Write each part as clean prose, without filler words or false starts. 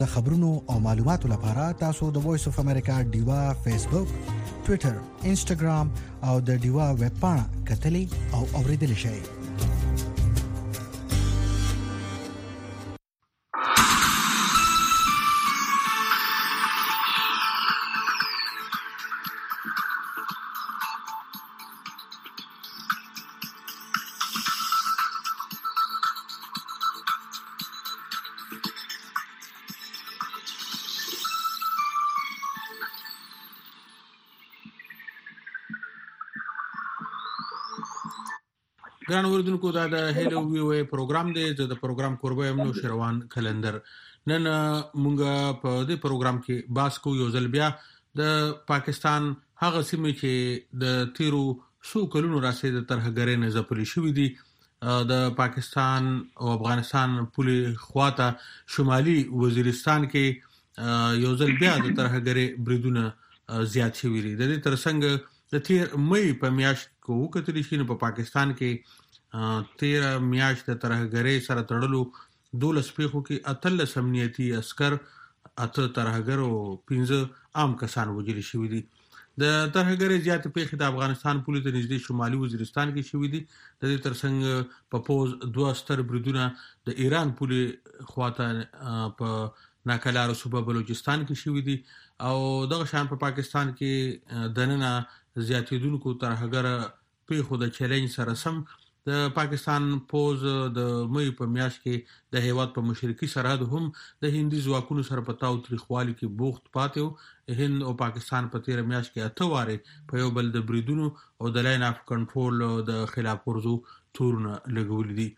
د خبرونو او معلوماتو لپاره تاسو د وایس اف امریکا ډیوا فیسبوک، ټوئیټر، انسټاګرام او د ډیوا ویب پاڼه کتلې او اوریدل شئ. ګران اوریدونکو دا د هلو وی وی پروګرام دی. زه د پروګرام کوربه یم نو شروان کلندر. نن مونږه په دې پروګرام کې باس کو یو ځل بیا د پاکستان هغه سیمې چې د تیرو سو کلونو راسي د ترهګرۍ نه ځپلې شوې دي. د پاکستان او افغانستان پولې خواته شمالي وزیرستان کې یو ځل بیا د ترهګرۍ بریدونه زیات شوي دي. د دې ترڅنګ د تیر مې په میاشت کو کتلی شي په پاکستان کې 13 میاشت د ترهګرۍ سره تړلو 12 پیښو کې 13 امنیتي عسكر، 8 ترهګر او 15 عام کسان وژل شوي دي. د ترهګرۍ زیات پیښې د افغانستان پولې ته نږدې شمالي وزیرستان کې شوي دي. د دې ترڅنګ په پوز 2 ستر بریدونه د ایران پولې خواته په ناکلارو صوبه بلوچستان کې شوي دي او دغه شان په پاکستان کې دننه زیاتېدونکو ترهګر پیښو د چیلنج سره سم د پاکستان پوز د مې په میاشت کې د هیواد په مشرقي سرحد هم د هندي ځواکونو سره په تاوتریخوالي کې بوخت پاتې. هند او پاکستان په 13 میاشت کې 8 واره په یو بل د بریدونو او د لاین اف کنټرول د خلاف ورزو تورونه لګولې دي.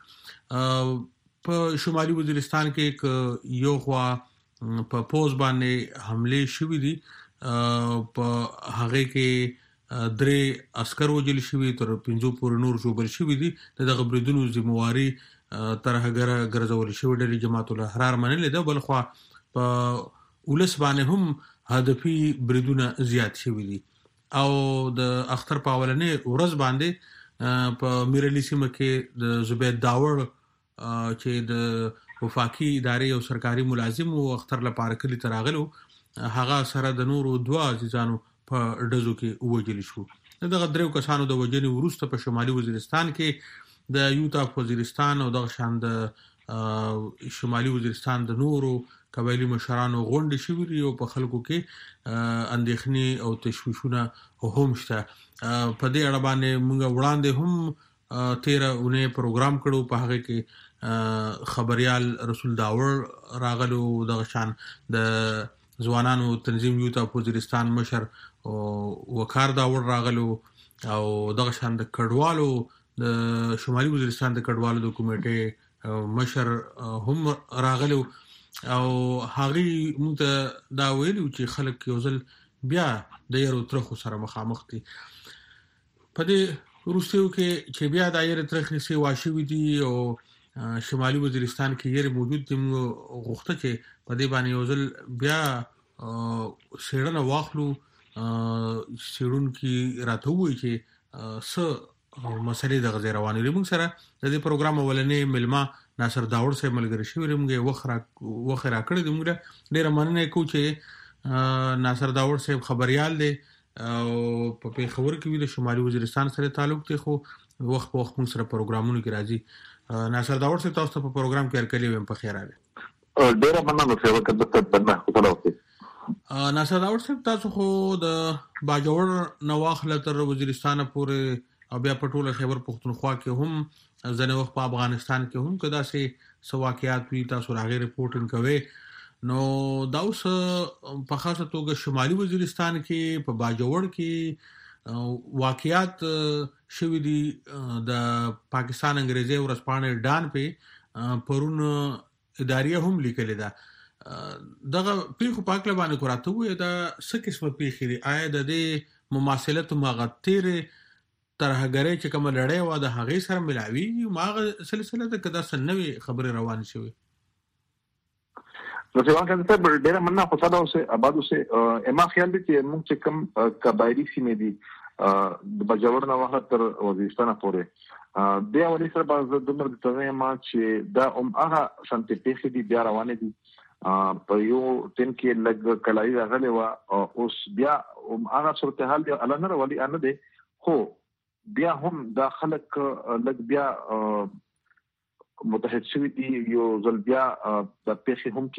په شمالي وزیرستان کې یو خوا په پوز باندې حمله شوې دي. په هغه کې 3 عسكر وژل شوي، تر 15 پورې نور ژوبل شوي دي. دغه بریدونو ذمہواری ترهګر ګرځول شوی ډلې جماعت الاحرار منلې ده. بل خو په ولس باندې هم هدفي بریدونه زیات شوي دي او د اختر په اولنې ورځ باندې په میرلی سیمه کې د زبید داور چې د وفاقي ادارې او سرکاري ملازم او اختر لپاره کلی تراغلو، هغه سره د نورو 2 عزیزانو په ډزو کې وژل شو. دغه 3 کسانو د وژنې وروسته په شمالي وزیرستان کې د یوتا وزیرستان او دغه شان د شمالي وزیرستان د نورو قبایلی مشرانو غونډې شوې او په خلکو کې اندېښنې او تشویشونه هم شته. په دې اړه باندې موږ وړاندې هم 13 اونۍ پروګرام کړو. په هغه کې خبريال رسول داور راغلو، دغه شان د ځوانانو تنظیم یوتا وزیرستان مشر او وقار داور راغلو او دغه شان د کډوالو د شمالي وزیرستان د کډوالو د کمیټې مشر هم راغلو او هغه موږ دا ویلو چې خلک یو ځل بیا د یو ترخو سره مخامخ دي. په دې وروستیو کې چې بیا د یو ترخې سي واشوي دي او شمالي وزیرستان کې یې موجود دي، غوښته چې په دې باندې یو ځل بیا سیړنه واخلو. سیړون کې راته وایي چې مسلې د غزې روانې دي. موږ سره د دې پروګرام ولنې ملما ناصر داور صاحب ملګری شوی موږ وخت را کړی دی. موږ ډېر مننه کوو چې ناصر داور صاحب خبريال دی او په پیښور کې د شمالي وزیرستان سره تعلق دی، خو وخت په وخت موږ سره پروګرامونو کې راځي. ناصر داور صاحب تاسو په پروګرام کې هرکلی ویم په خیر راغلی. ډېر مننه چې وکړه بنه خپل وخت. ناصر داور صاحب تاسو خو د باجوړ نواخله تر وزیرستان پورې او بیا په ټوله خیبر پختونخوا کې هم ځنه وخت په افغانستان کې هم کدا سي سواقعات وی تاسو راغی رپورټینګ کوي. نو دا اوس په خاصه توګه شمالي وزیرستان کې په باجوړ کې واقعات شوي دي. د پاکستان انګریزي ورځپاڼه ډان په پرون اداریه هم لیکل ده. دغه پیښو پاکله باندې کوراته وي دا څه قسمه پیښې دي؟ آیا د دې مماثلت مغتیر ترهګرۍ چې کوم لړۍ و د هغې سره ملاوي ماغه سلسله ده کدا سنوي خبره روان شوی؟ نو څنګه کنده ډېر مننه خو تاسو سه آبادو سه اما خیال دي چې موږ چې کوم قبایلی سیمې دي د بجاور نه وخت تر وزیرستان پورې د اولي سره باز د دمر د تنه ما چې دا هغه شانتي پیښې دي بیا روانې دي په یو ټیم کې لګ کلای راغلی و اوس بیا هغه صورتحال دی الانه ولي ان دی خو بیا هم دا خلک لګ بیا متحد شوی دی یو ځل بیا د پیښې هم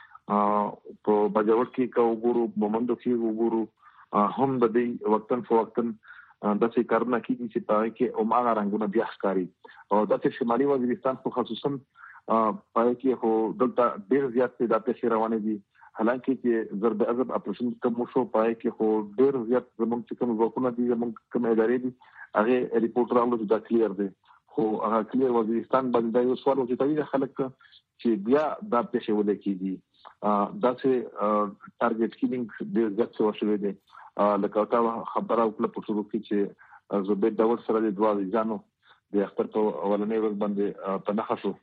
کیږي په بجاوت کې کو ګورو مومندو کې وګورو هم د دې وختن فوقتن د څه کارونه کیږي چې پای کې او ماغه رنگونه بیا ښکاری او د شمالي وزیرستان خو خصوصا پای کې هو دلته ډیر زیات د پیښې روانې دي حالانکه چې ضرب عذاب اپریشن کوم شو پای کې هو ډیر زیات زموږ چې کوم ځواکونه دي زموږ کوم ادارې دي هغه ریپورت راوړل دا کلیر دی خو هغه کلیر وزیرستان باندې یو سوال وځي د خلک چې بیا دا پیښې ولې کیږي دا چې ټارګټ کیلینګ ډیر زیات شوی دی لکه تا خبره وکړه په ټولو کې چې زبید داور سره د دوه ځانو د اختر په اولنې ورځ باندې پناخه شو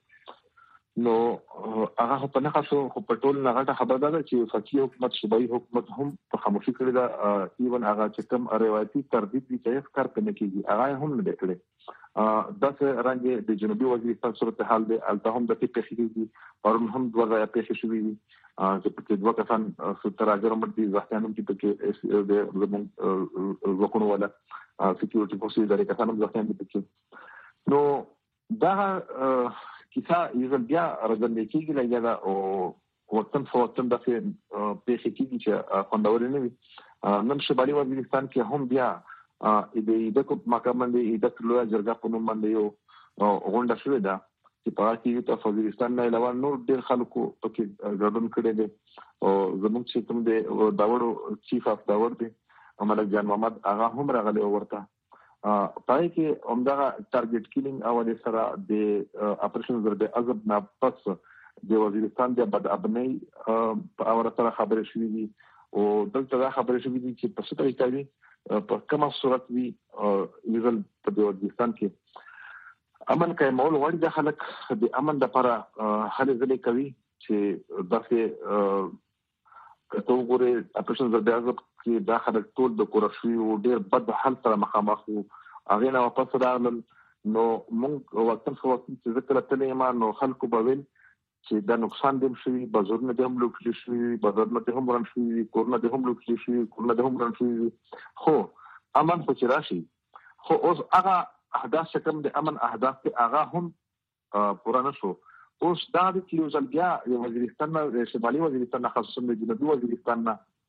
نو هغه پناخه شو په ټول نه خبره ده چې فقيه حکومت صوبایي حکومت هم په خاموشي کړی دا ایون هغه چې کوم روایتي ترتیب دي چې ښکار کنه کیږي هغه هم نه کړی دا څه رنګ د جنوبي وزیرستان صورتحال دی الته هم د پیښې دي پرون هم دوه پیښې شوې دي چې په دوه کسان ستراجر مدي ځانانو کې په د زمون وکونو ولا سکیورټي فورسز د کسانو ځانانو کې نو دا کیسه یو بیا راځي کېږي لږه او وختن فوقتن د پیښې کېږي چې خوندور نه وي نن شمالي وزیرستان کې هم بیا د کوم مقام باندې د لوی جرګه په نوم باندې یو غونډه شوې ده چې په هغه کې د وزیرستان نه علاوه نور ډېر خلکو پکې ګډون کړي دي او زموږ چې کوم دی داوړو چیف اف داوړ دی ملک جان محمد هغه هم راغلی ورته پای کې همدغه ټارګټ کیلینګ او د سره د اپریشن ضرب عذاب نه پس د وزیرستان د بد ابني په اور سره خبرې شوې دي او دلته خبرې شوې دي چې په څه طریقه وي په کومه صورت وي لیدل په د وزیرستان کې امن کایمول وړي د خلک د امن لپاره هلې ځلې کوي چې دغه کته وګوره اپریشن ضرب عذاب کې دا خلک ټول د کورشوي او ډېر بد حل سره مخامخ وو هغه نه واپس راغلل نو موږ وختن خو وخت چې ذکر تلې ما نو خلکو په ویل چې دا نقصان دیم شوی بازارونه د هم لوټل شوی بازارونه د هم ورن شوی کورونه د هم لوټل شوی کورونه د هم ورن شوی خو امن خو چې راشي خو اوس هغه اهداف چې کوم د امن اهداف کې هغه هم پوره نشو اوس دا د یو ځل بیا د وزیرستان د شمالي وزیرستان خصوصا د جنوبي وزیرستان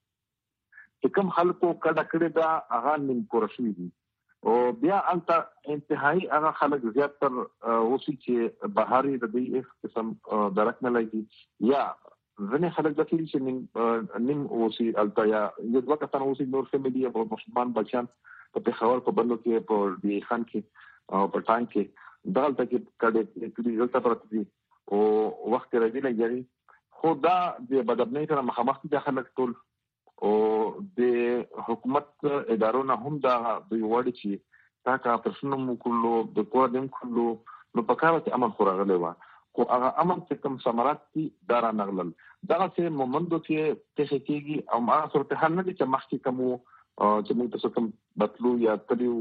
چې کوم خلکو کډه دا هغه نیم کورشوي دي او بیا انت انتهایی هغه خلک زیات تر اوسې چې بهاري د دې قسم درک نه لګي یا ځنې خلک د فیل چې نیم اوسې التا یا یو دوه کسان اوسې نور فیملی او مسلمان بچان په خبر په بندو کې په دی خان کې او په ټانک کې دالته کې کډه کې ځلته پرته دي او وخت راځي لګي خو دا د بدبنۍ سره مخامخ دي خلک ټول او د حکومت ادارو نه هم دا د وړي چې تا کا پرسنو مو کولو د کوډم کولو نو په کار کې امن خوراغلی و خو هغه امن چې کوم ثمرات دي دارا نغلل دا چې مومندو کې څه کېږي او ما صورت حال نه دي چې مخکې کوم چې موږ تاسو کوم بتلو یا تلیو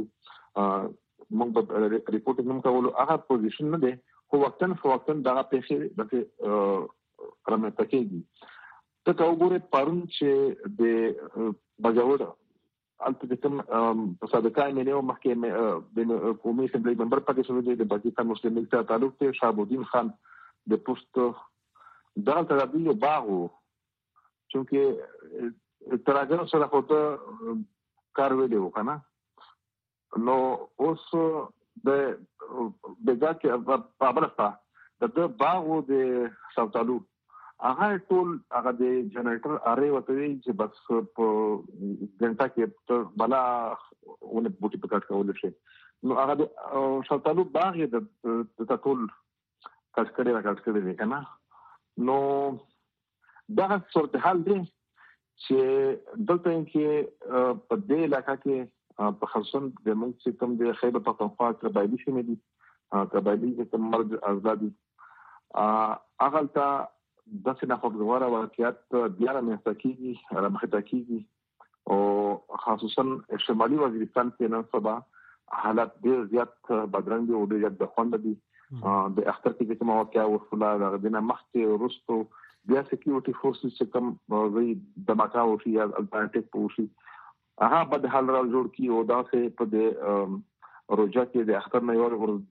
موږ ریپورټ نوم کولو هغه پوزیشن نه دی خو وختن دا پیښې د رامنځته کېږي ته تا وګوره پرون چې د بجاوړ البته کوم په صدقه مې نه مخکې د قومي اسمبلی ممبر پاتې شوی دی د پاکستان مسلم لیگ ته تعلق دی شهاب الدین خان د پوسټ دا ترابي باغو چې تراجر سره خو کار ویلو کنه نو اوس د ځکه په بلستا د باغو د ساوتالو هغه ټول هغه د جنریټر اره وته چې بس په ګنټه کې بلا ونه بوټي پکټ کول شي نو هغه د ساوتالو باغ د ټول کټکړې دی کنه نو دا صورتحال دی چې دلته کې په دې علاقې کې په خصوصا د موږ چې کوم د خیبر پختونخوا قبایلی شمه دي قبایلی چې مرګ آزادي هغه ته د څه نه خبره واقعیت بیا راځي کیږي رامخته کیږي او خصوصا شمالي وزیرستان کې نن سبا حالات ډیر زیات بدرنګ او ډیر د خوند دي د اختر کې چې موقع وصوله د غدنه مخکې ورستو بیا سکیورټي فورسز چې کوم وی د ماکاو شي یا الټرنیټیو پوشي هغه بد حال را جوړ کی او دا سه په د روجا کې د اختر نه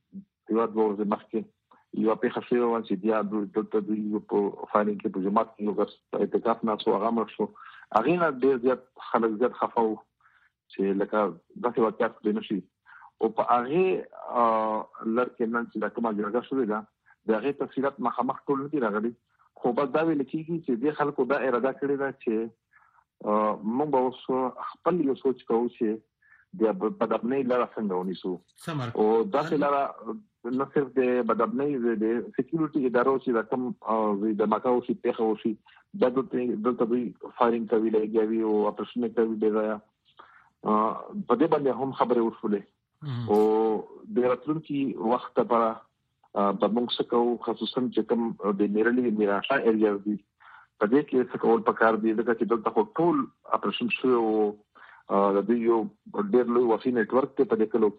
یو مخکې یو په خښې وان چې بیا د دوی په فایلینګ کې په جماعت کې یو اتکاف نه سو هغه مر شو هغه نه ډېر زیات خلک زیات خفاو چې لکه داسې واقعیت دی نشي او په هغه لړ کې نن چې کومه جګړه شوې ده د هغه تفصیلات مخامخ ټول نه راغلي خو بس دا ویل کېږي چې د خلکو دا اراده کړې ده چې موږ به اوس خپل یو سوچ کوو چې د بدبنۍ لاره څنګه ونیسو او دا چې لاره نه صرف د بدبنۍ د سکیورټي ادارو چې د کوم د ماکاو شي په خو شي د دلته دوی فایرینګ کوي لګوي او اپریشن کوي دی په دې باندې هم خبرې وشولې او د راتلونکي وخت لپاره په موږ څه کوو خصوصا چې کوم د میرلي میراشا ایریا دی په دې کې څه کول پکار دی دا چې دلته ټول اپریشن شو او د دې یو ډېر لوی وفي نتورک ته په دې کلو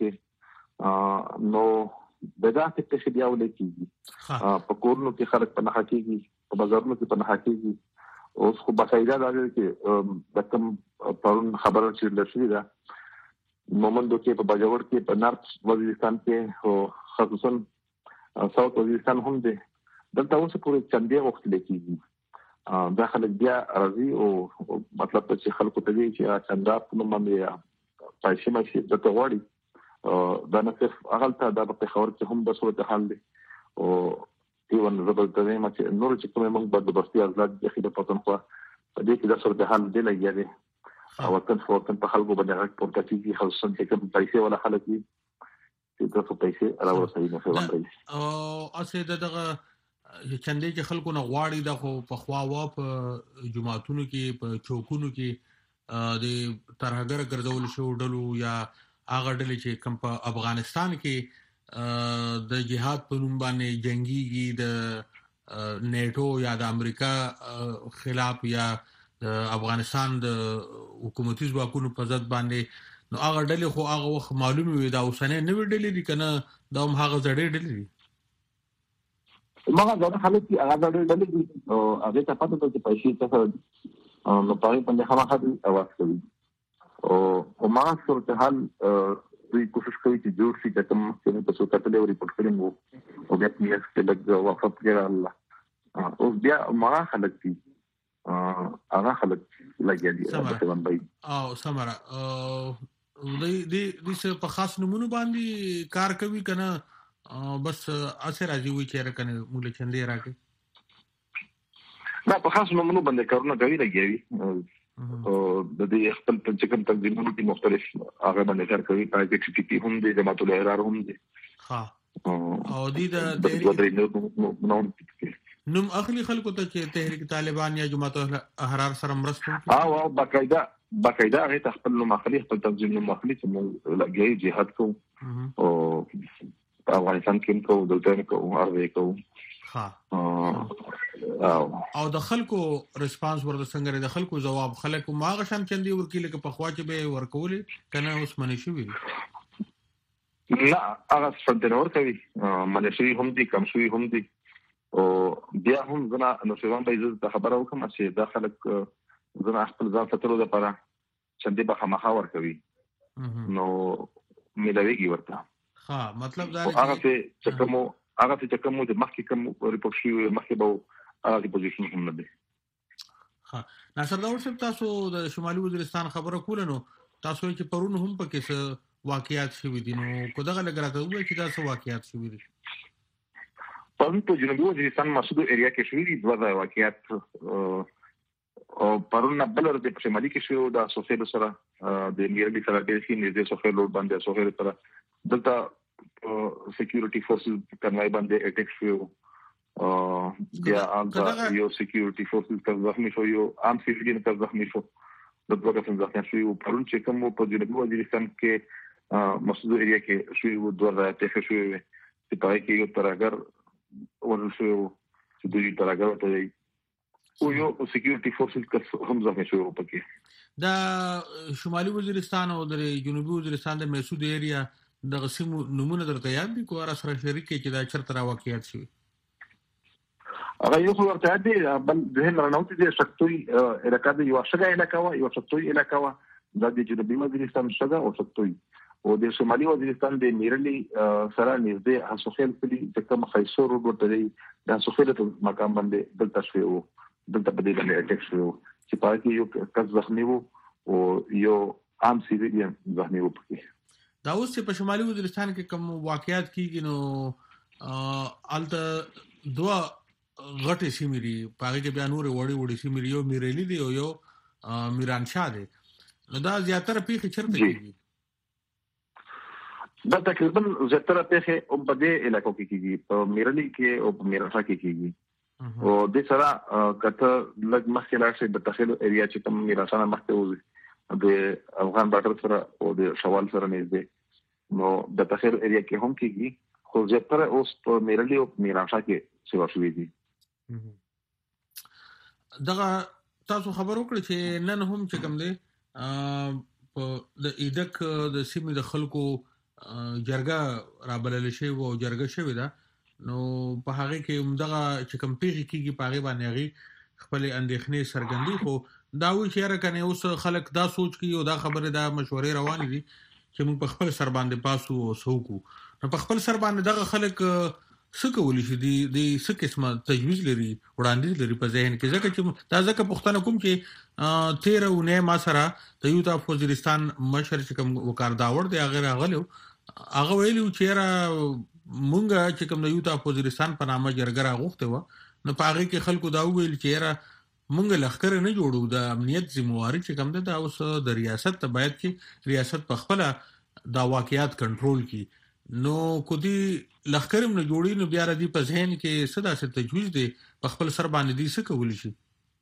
کې نو دا چې په دې اول کې په کورونو کې خلک په نه حقيقي په بازارونو کې په نه حقيقي اوس خو باقاعده راځي چې د کوم پرون خبره چې لشي دا مومندو کې په باجوړ کې په نارث وزیرستان کې او خصوصا ساوث وزیرستان هم دي دلته اوس پورې چندې وخت لکېږي دا خلک بیا راځي او مطلب چې خلکو ته دي چې چندا په باندې پیسې ماشي د توغړي دا نه صرف هغه د په خبر کې هم د صورت حال دي او ایون زبر د دې مچ نور چې کومه موږ د بستي ازلاد د خېده پتنخوا په دې کې د صورت حال دی لګیږي او وطن په خلکو باندې راځي پورته کیږي خصوصا چې کوم پیسې ولا خلک دي چې تاسو پیسې راوړئ نه څه او اسه دغه چندې چې خلکو نه غواړي د خو په خوا وا په جماعتونو کې په چوکونو کې د ترهګر ګرځول شو ډلو یا هغه ډلې چې کوم په افغانستان کې د جهاد په نوم باندې جنگيږي د نیټو یا د امریکا خلاف یا د افغانستان د حکومتي ځواکونو په ضد باندې نو هغه ډلې خو هغه وخت معلومه وي دا اوسنه نوې ډلې دي کنه دا هم هغه زړې ډلې دي مګر دا خلک چې هغه ډلې دي او هغه ته پاتې چې پیسې څه نو پاره باندې خامخا اواز کوي او ما صورت حال دوی کوشش کوي چې جوړ شي چې کوم څه په څو کتلې او ریپورت کړي وو او بیا پیس کې لږ وقفه کړه الله او بیا ما خلک دي هغه خلک لګي دي او سمره دې څه په خاص نمونه باندې کار کوي کنه بس اثر راځي وي چې راکنه موږ چندې راکې دا په خاص نمونه باندې کارونه کوي لګي او د دې خپل تنظیم تنظیمونو کې مختلف هغه باندې کار کوي په کې چې هم د جماعت الاحرار هم دي ها او دې نوم اخلي خلکو ته چې تحریک طالبان یا جماعت الاحرار سره مرسته او باقاعده هغه خپل نوم اخلي خپل تنظیم نوم اخلي چې لګي جهاد کو او په افغانستان کې کو دلته کو ارزه کو ها او د خلکو ریسپانس ورته څنګه د خلکو جواب خلکو ماغه شان چندي ورکیل کې په خوا چې به ورکول کنه اوس منی شو وی لا هغه څنګه ورکوي منشي هم دي کم شوی هم دي او بیا هم زنا نو څنګه به عزت خبره وکم چې د خلک زنا خپل ځان سترو د لپاره چندي به خامخا ورکوي نو ملويږي ورته ها مطلب دا هغه چې کوم د مخکې کوم ریپورت شي مخکې به هغه پوزیشن هم نه دي ها ناصر داور صاحب تاسو د شمالي وزیرستان خبره کول نو تاسو چې پرون هم پکې څه واقعیات شوي دي نو کو دغه لګراته وایي چې دا څه واقعیات شوي دي پرون په جنوبي وزیرستان مسعود ایریا کې شوي دي دوه واقعیات او پرون بلر د شمالي کې شو دا سوفیل سره د میرلي سره د سي نږدې سوفیل لوډ باندې سوفیل سره دلته سکیورټي فورسز کنوای باندې اٹیک شو بیا هغه یو سکیورټي فورسز کا زخمی شو یو عام سیویلین کا زخمی شو د دوه کسان زخمی شو پرون چې کوم په جنوبي وزیرستان کې مسعود ایریا کې شو دوه راته شو چې پای کې یو ترګر ورسو چې دوی ترګر ته یو سکیورټي فورسز کا هم زخمی شو پکې دا شمالي وزیرستان او د جنوبي وزیرستان د مسعود ایریا د قسم نمونه درته یاد دي کو را سره شریک کې چې دا چرته واقعیت شي هغه یو خو ورته دی بل د هنرنوتی د شکتوي علاقې د یو شګه علاقې یو شکتوي علاقې د جنوبي وزیرستان شګه او شکتوي او د شمالي وزیرستان د میرلی سره نږدې حسوخیل کلی د کوم خیسور روډ ورته دی د حسوخیل په مقام باندې دلته شوی دلته په دې باندې اټیک شوی چې پاره کې یو کس زخمی وو او یو عام سیویلین زخمی وو پکې. دا اوس چې په شمالي وزیرستان کې کوم واقعیات کیږي نو الته دوه غټي سیمري پاره کې بیا نور وړي سیمري یو میرلی دی او یو میرانشاه دی. نو دا زیاتره پیښې چیرته کیږي؟ دا تقریبا زیاتره پیښې په دې علاقو کې کیږي په میرلی کې او په میرانشاه کې کیږي او د سره کته لږ مخکې لاړ شي د تخیل ایریا چې کوم میرانشاه مخکې وځي د افغان بارډر سره او د شوال سره نږدې نو د تخیل ایریا کې هم کیږي خو زیاتره اوس په میرلی او میرانشاه کې سیوا شوې دي. دغه تاسو خبر وکړئ چې نن هم چې کوم دی په د ایدک د سیمې د خلکو جرګه رابلل شي او جرګه شوی دا نو په هغه کې دغه چې کوم پیږي کیږي په هغه باندې هغه خپل اندېښنې سرګندې خو دا وی چې راکنه اوس خلک دا سوچ کوي او دا خبره دا مشورې روانې دي چې موږ په خپل سر باندې پاسو او سوکو نو په خپل سر باندې دغه خلک څه کولی شي د څه قسمه تجویز لري وړاندیز لري په ذهن کې ځکه چې دا ځکه پښتنه کوم چې 13 اونۍ ما سره د یوتا وزیرستان مشر چې کوم وکړ داور دی هغه غلو هغه ویلو چې را مونږه چې کوم د یوتا وزیرستان په نامه جرګه راغوخته و نو په هغه کې خلکو دا ویل چې را مونږ لخر نه جوړو د امنیت ذمہواری چې کوم ده اوس د ریاست ته باید چې ریاست په خپل دا واقعیات کنټرول کی نو کدي لخرم نه جوړی نو بیا ردی په ذهن کې صدا څه تجویز دی په خپل سر باندې دي څه کولی شي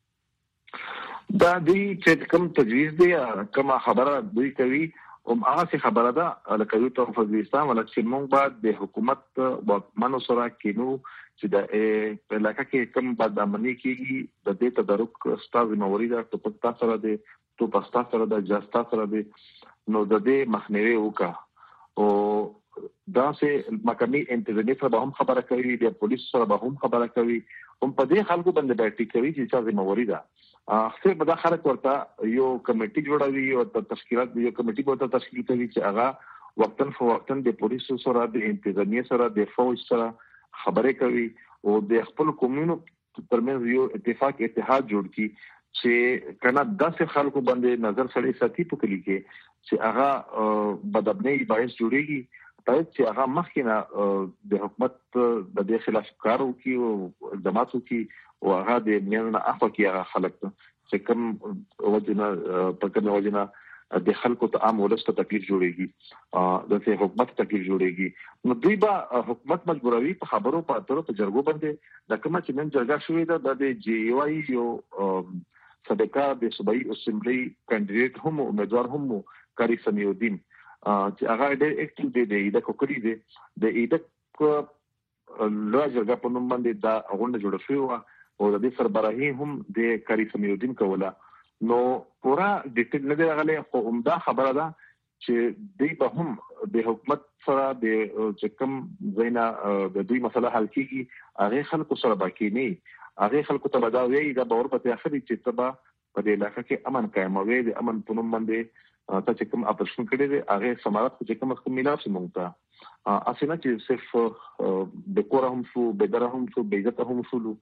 دا دی چې کوم تجویز دی کوم خبره دوی کوي او هغه خبره ده لکه یو تر وزیرستان ولکه موږ بعد د حکومت واکمنو سره کینو چې د علاقې کې کوم بدامني کیږي د دې تدارک ستاسو موري دا ته پتا سره دی تو پستا سره د جاستا سره دی نو د دې مخنیوي وکړه او دا سه مقامي انتظامی سره هم خبره کوي د پولیس سره هم خبره کوي هم په دې خلکو باندې بیٹی کوي چې څه ذمہواری ده اخر به دا خلک ورته یو کمیټي جوړوي او د تشکیلات یو کمیټي ورته تشکیل کوي چې هغه وقتن فوقتن د پولیس سره د انتظامی سره د فوج سره خبرې کوي او د خپل قومونو ترمنځ یو اتحاد جوړ کی چې کنا 10 خلکو باندې نظر سړی ساتي په کلی کې چې هغه بدبني باعث جوړيږي پای چې هغه مخکنه د حکومت د دې خلاف کارو کی او اقداماتو کی او هغه د میانه اخوا کی هغه خلک چې کوم وجنه په کومه وجنه د خلکو ته عام ولسته تکلیف جوړيږي د حکومت تکلیف جوړيږي نو دوی به حکومت مجبوروي په خبرو په اترو په جرګو باندې د کومه چې نن جرګه شوې ده د جی واي یو صدقه د صوبایي اسمبلی کاندیدټ هم امیدوار هم کاری سمیودین چې هغه ډېر اکټیو دی د کوکړی دی د ایدک لوی جرګه په نوم باندې دا غونډه جوړه شوې و او د دې سربراهي هم د کاری سمیودین کوله نو پورا ډیټیل نه دی غلې خو همدا خبره ده چې دوی به هم د حکومت سره د چکم زینا د دوی مسله حل کیږي هغه خلکو سره باقی نه هغه خلکو ته دا وی دا باور پته اخري چې تبا په دې علاقې کې امن قائموي د امن په نوم باندې تا چې کوم اپریشن کړی دی هغه سمارت چې کوم ملاب سي مونږ ته اسنه چې صرف د کور هم شو بدر هم شو بیزت هم شو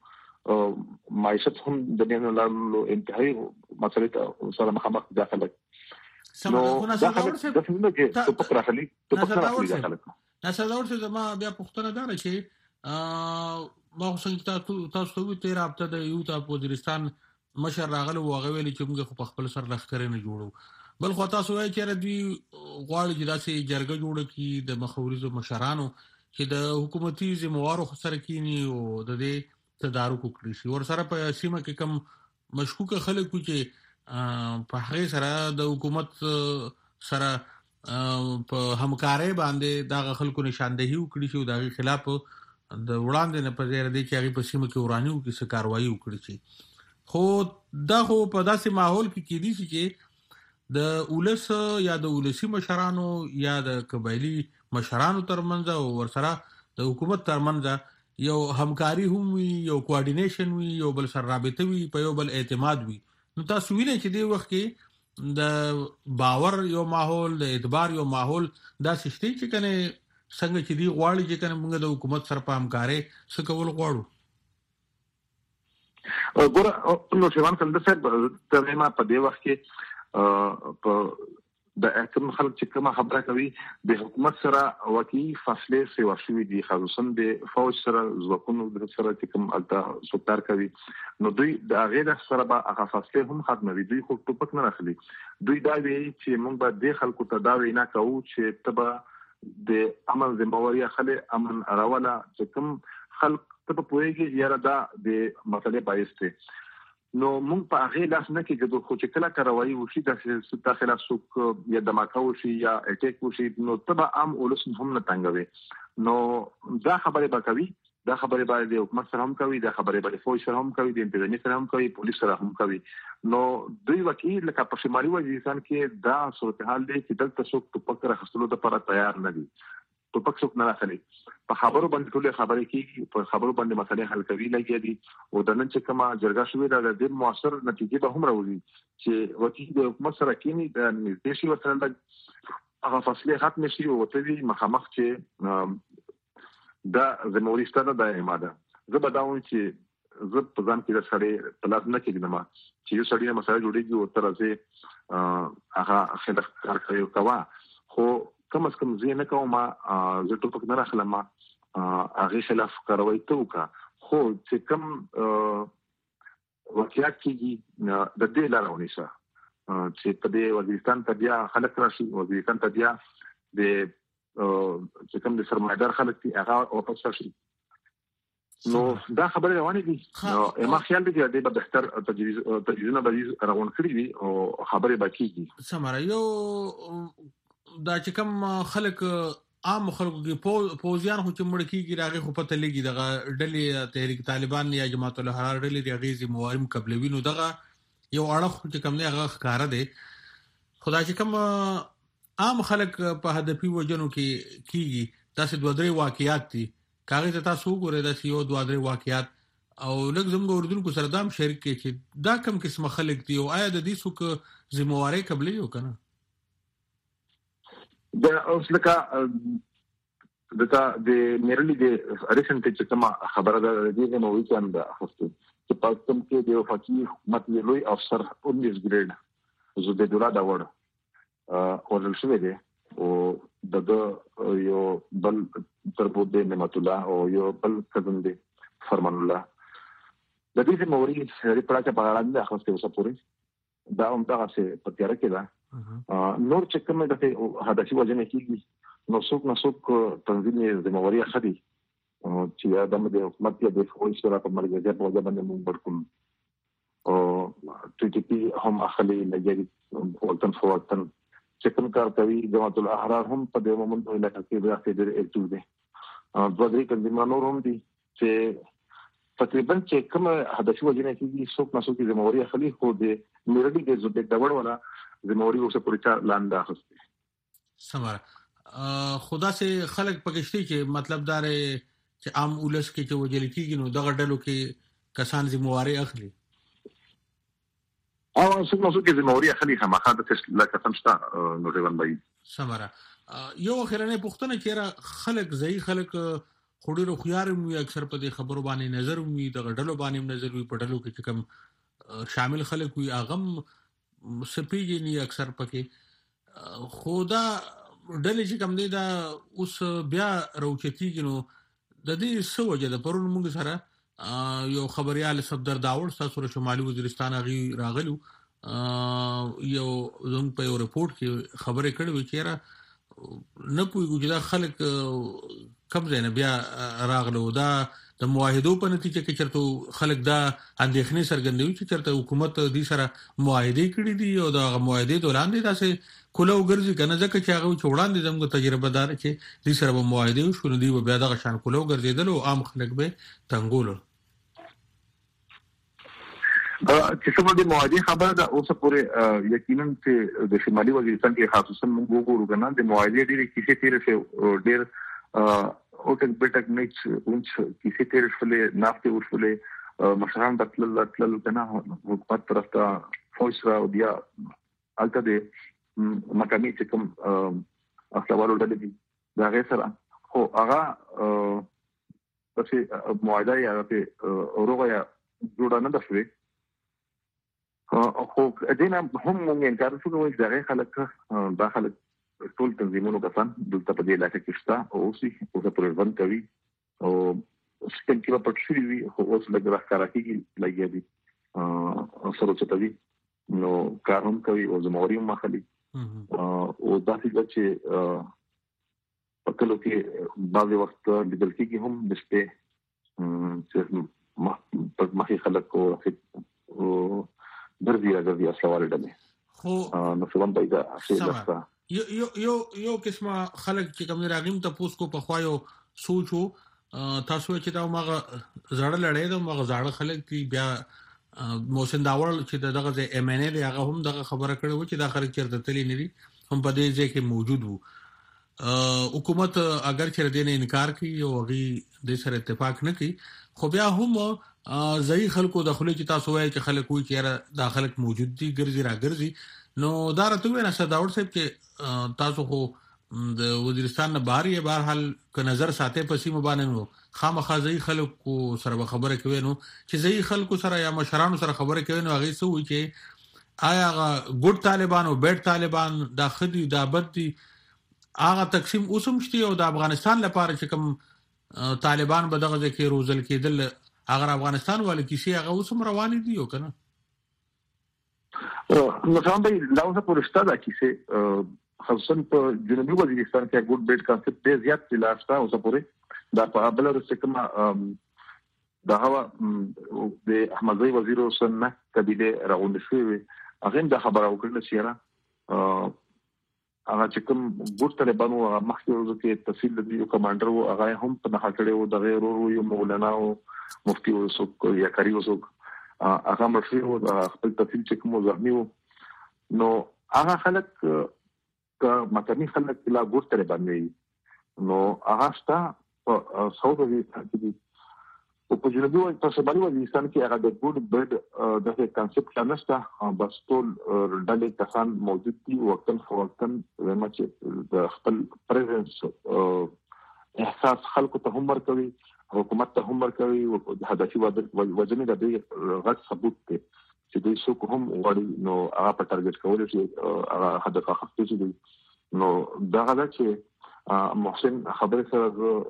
معیشت هم د نه لارلو انتهایی مسلې سره مخامخ داخله نو دا څنګه چې په پراخلي نسل اورته زما بیا پښتنه دار چې ما څنګه تاسو ته 13 هفته د یوتا وزیرستان مشر راغله واغه ویل چې موږ په خپل سر لخرې نه جوړو بل خو تاسو وایي چې ردوی غواړي چې داسې جرګه جوړه کی د مخاورزو مشرانو چې د حکومتي ذمہوارو سره کینی او د دې تدارک وکړي شي ور سره په سیمه کې کم مشکوک خلک چې په هغه سره د حکومت سره په همکارۍ باندې د خلکو نشاندهي وکړي شي او د خلاف د وړاندې نه په ځای د چې هغه په سیمه کې ورانیو کې څه کاروایی وکړي شي خو دا خو په داسې ماحول کې کېدی شي چې د اولس یا د اولسی مشرانو یا د قبایلی مشرانو ترمنځ او ورسره د حکومت ترمنځ یو همکاري هم وي، یو کوارډینیشن وي، یو بل سره رابطه وي، په یو بل اعتماد وي. نو تاسو وینئ چې دی وخت کې د باور یو ماحول، د اعتبار یو ماحول دا سشتي چې کنه څنګه چې دی غواړي چې کنه موږ د حکومت سره په همکاري څه کول غواړو. ګوره نو شیوان کله څه ته ما په دی وخت کې په د کوم خلک چې کومه خبره کوي د حکومت سره واقعي فاصله سي ورشوي دي، خصوصا د فوج سره ځواکونو سره چې کوم الته سوکار کوي نو دوی د غیر سره به هغه فاصله هم ختموي. دوی خو ټوپک نه راخلي. دوی دا وی چې موږ به د خلکو ته دا وینا کوو چې تبه د عمل د موریا خلک امن راولا چې کوم خلک ته په پوهیږي یاره دا د مسلې پایسته. نو موږ په هغه لاس نه کې د خو چې کله کاروایی وشي د داخله سوق یا دماکو شي یا اٹیک وشي نو تبع عام ولس هم نه تنګوي. نو دا خبره به کوي، دا خبره به د حکومت سره هم کوي، دا خبره به د فوج سره هم کوي، د انتظامی سره هم کوي، پولیس سره هم کوي. نو دوی وکیل لکه په شمالي وزیرستان کې دا صورتحال دی چې دلته څوک ټوپک راخستلو لپاره تیار نه دي. ټوپک څوک نه راخلي. په خبرو باندې ټول خبرې کیږي، په خبرو باندې مسلې حل کوي لګي دي. او د نن چې کومه جرګه شوې ده د موثر نتیجې به هم راوړي چې وکیل د حکومت سره کینی د نږدې وسره د هغه فاصله ختم شي او ته مخامخ چې دا زموږ د اعتماد زه به دا وایم چې زه په ځان کې د سړی په لاس نه کېږم چې یو سړی مسله جوړیږي او تر څه هغه خلک کار کوي کوا خو کم از کم زه نه کوم زه ټوپک نه راخلم هغه خلاف کاروي ته وکا خو چې کم واقعیت کېږي د دې لارونه چې په دې وزیرستان ته بیا خلک راشي، وزیرستان ته بیا د چې کوم د سرمایدار خلک دي هغه واپس راشي. نو دا خبره روانه دي. نو ما خیال دي چې د بهتر تجویزونه به روان کړی وي او خبره باقیږي. سماره یو دا چې کوم خلک عام خلکو کې پوزیان خو چې مړ کیږي راغي خو پته لګي دغه ډلې تحریک طالبان یا جماعت الحرار ډلې د غیزي موارم قبلوي نو دغه یو اړه چې کوم نه هغه ښکارا دي. خدای چې کوم عام خلک په هدفي وجنو کې کیږي تاسو دوه درې واقعیات دي کاغذ تاسو وګورئ دا یو دوه درې واقعیات او لږ زموږ اردوونکو سره دام شریک کې چې دا کوم قسمه خلک دي او آیا د دې څوک ذمہواری قبلي یو کنه دا اوس لکه د میرلی د ریسنت چې کومه خبره ده د دې نو وی کاند اخستو چې پاتم کې د وفاقي حکومت لوی افسر 19 ګریډ زبیدالله داوړ ورل شوی دی او د یو بل تربود نعمت الله او یو بل کزن دی فرمان الله د دې موري ریپورټ په اړه د اخستو سپوري دا هم دا څه پتیاره کړه نور چې کومه د هدفي وجنه کیږي نو څوک تنظیم د موري خدي چې د حکومت د فوج سره په مرګ په وجه باندې موږ ورکوم او ټي ټي پی هم اخلي لګي وطن فوطن چې کوم کار کوي جماعت الاحرار هم په دې مومنت علاقې کې بیا ډېر اکټیو دي دوه درې تنظیمونه هم دي چې تقریبا چې کوم هدفي وجنه کیږي څوک د موري اخلي خو د میرډي د زبېد داوړ ولا زموري اوسه پورچا لاندې اخستي. سماره خدا سے خلق پکشتي چې مطلب دار چې عام اولس کې چې وجل کېږي نو دغه ډلو کې کسان ذمہواری اخلي او څنګه چې ذمہواری اخلي هم خاطر لکه څنګه نو ریوان بای. سماره یو خیرانه پښتنه چې خلق ځای خلق خوري خيار مو اکثر په دې خبرو باندې نظر وي دغه ډلو باندې نظر وي په ډلو کې کوم شامل خلق وي اغم سپیجنی اکثر پکې خدا ډلې چې کوم دی دا اوس بیا روچتیږي نو د دې څه وجه ده پرون موږ سره یو خبريال صفدر داوړ تاسو شمالي وزیرستان غي راغلو یو زموږ په یو رپورت کې خبرې کړې و چې را نه پوهیږو چې دا خلک کم ځای نه بیا راغلو دا د معاهدو په نتیجه کې چرته خلک دا اندېښنې څرګندوي چې چرته حکومت دې سره معاهده کړې دي او دا معاهده دوران دي تاسو کولو ګرځي کنه ځکه چې هغه چوڑان دي زموږ تجربه دار چې دې سره به معاهده شو نو دی بیا دا شان کولو ګرځیدل او عام خلک به تنګول چې څنګه د معاهده خبره ده اوس پورې یقینا چې د شمالي وزیرستان کې خاصه موږ وګورو کنه د معاهده ډېرې کیسې تیر شو ډېر اوټک بیٹک نیچ اونچ کسی تیر شولې نافته ورشولې مشران دتل کنه حکومت طرفته فوج را بیا الته د مقامي چې کوم اخلاوالو ډلې دي دا غیر سره خو هغه پسې معاهده یا په اوروغه جوړه نه ده شوې خو دینه هم موږ انکار وکړو چې دغه خلک داخله ټول تنظیمونو کسان دلته په دې علاقې کې شته او اوسې په پرېږدن کوي او څنګه چې په پټ شوی وي خو اوس لږ راښکاره کېږي لګیا دي سره چتوي نو کار هم کوي او زموږ هم مخالي او داسې چې په کلو کې بعضې وخت لیدل کېږي هم دشته چې مخې خلک او درځي اصلوال ډلې خو نو څنګه پیدا شي یو قسمه خلک چې کوم راغیم ته پوس کو په خوایو سوچو تاسو چې دا مغه زړه لړې دا مغه زړه خلک دی بیا موسن داول چې دغه ام ان ای هغه هم دغه خبره کړې و چې دا خلک چیرته تللی نه دي هم په دې ځای کې موجود وو حکومت اگر چې دې نه انکار کوي او غي د سره اتفاق نه کوي خو بیا هم ځای خلکو داخلي چې تاسو وایي چې خلک وایي چې داخلك موجود دي ګرځي را ګرځي نو دا راته وینا سرداور صاحب چې تاسو خو د وزیرستان نه بهر یې بهر حال ک نظر ساتي پسې مبانه نو خامخا ځای خلکو سره خبره کوي نو چې ځای خلکو سره یا مشرانو سره خبره کوي نو هغه څه وایي چې آیا ګډ طالبان او بیٹ طالبان دا خدي دا بد دي هغه تقسیم اوسم شتي او د افغانستان لپاره چې کوم طالبان به دغه ځکه روزل کېدل اگر افغانستان ولې کیسه هغه اوسم روان دي او کنه نو څنګه به لاوسه پرشته دا کیسه خصوصا په جنوبي وزیرستان کې ګډ بیٹ کانسپټ ډېر زیات تلاشتا اوسه پورې دا په بلوچستان کې دا هوا د احمدزي وزیر وسنه قبيله راغونډ شوی هغه د خبره وکړل چې هغه چې کوم ګډ طالبانو مخکې ورځ کې تفصیل د یو کمانډر وو هغه هم په نه کړو د غیر ورو یو مولانا او مفتي وسوک یا کاری وسوک هغه مرشي وو خپل تفصیل چې کوم زخمي وو نو هغه خلک مکاني خلک لا ګډ طالبان وي نو هغه ستا سعودي کې او په جنوبي او په شمالي وزیرستان کې هغه د ګډ بیډ دغه کانسپټ نشته بس ټول ډلې کسان موجود دي وختن فوختن زموږ چې د خپل پریزنس احساس خلکو ته هم ورکوي حکومت ته هم ورکوي او هدفي وجنه د دې غټ ثبوت دی چې دوی څوک هم وړي نو هغه په ټارګټ کول شي هغه هدف خاصه شي نو دا غواړي چې محسن خبره سره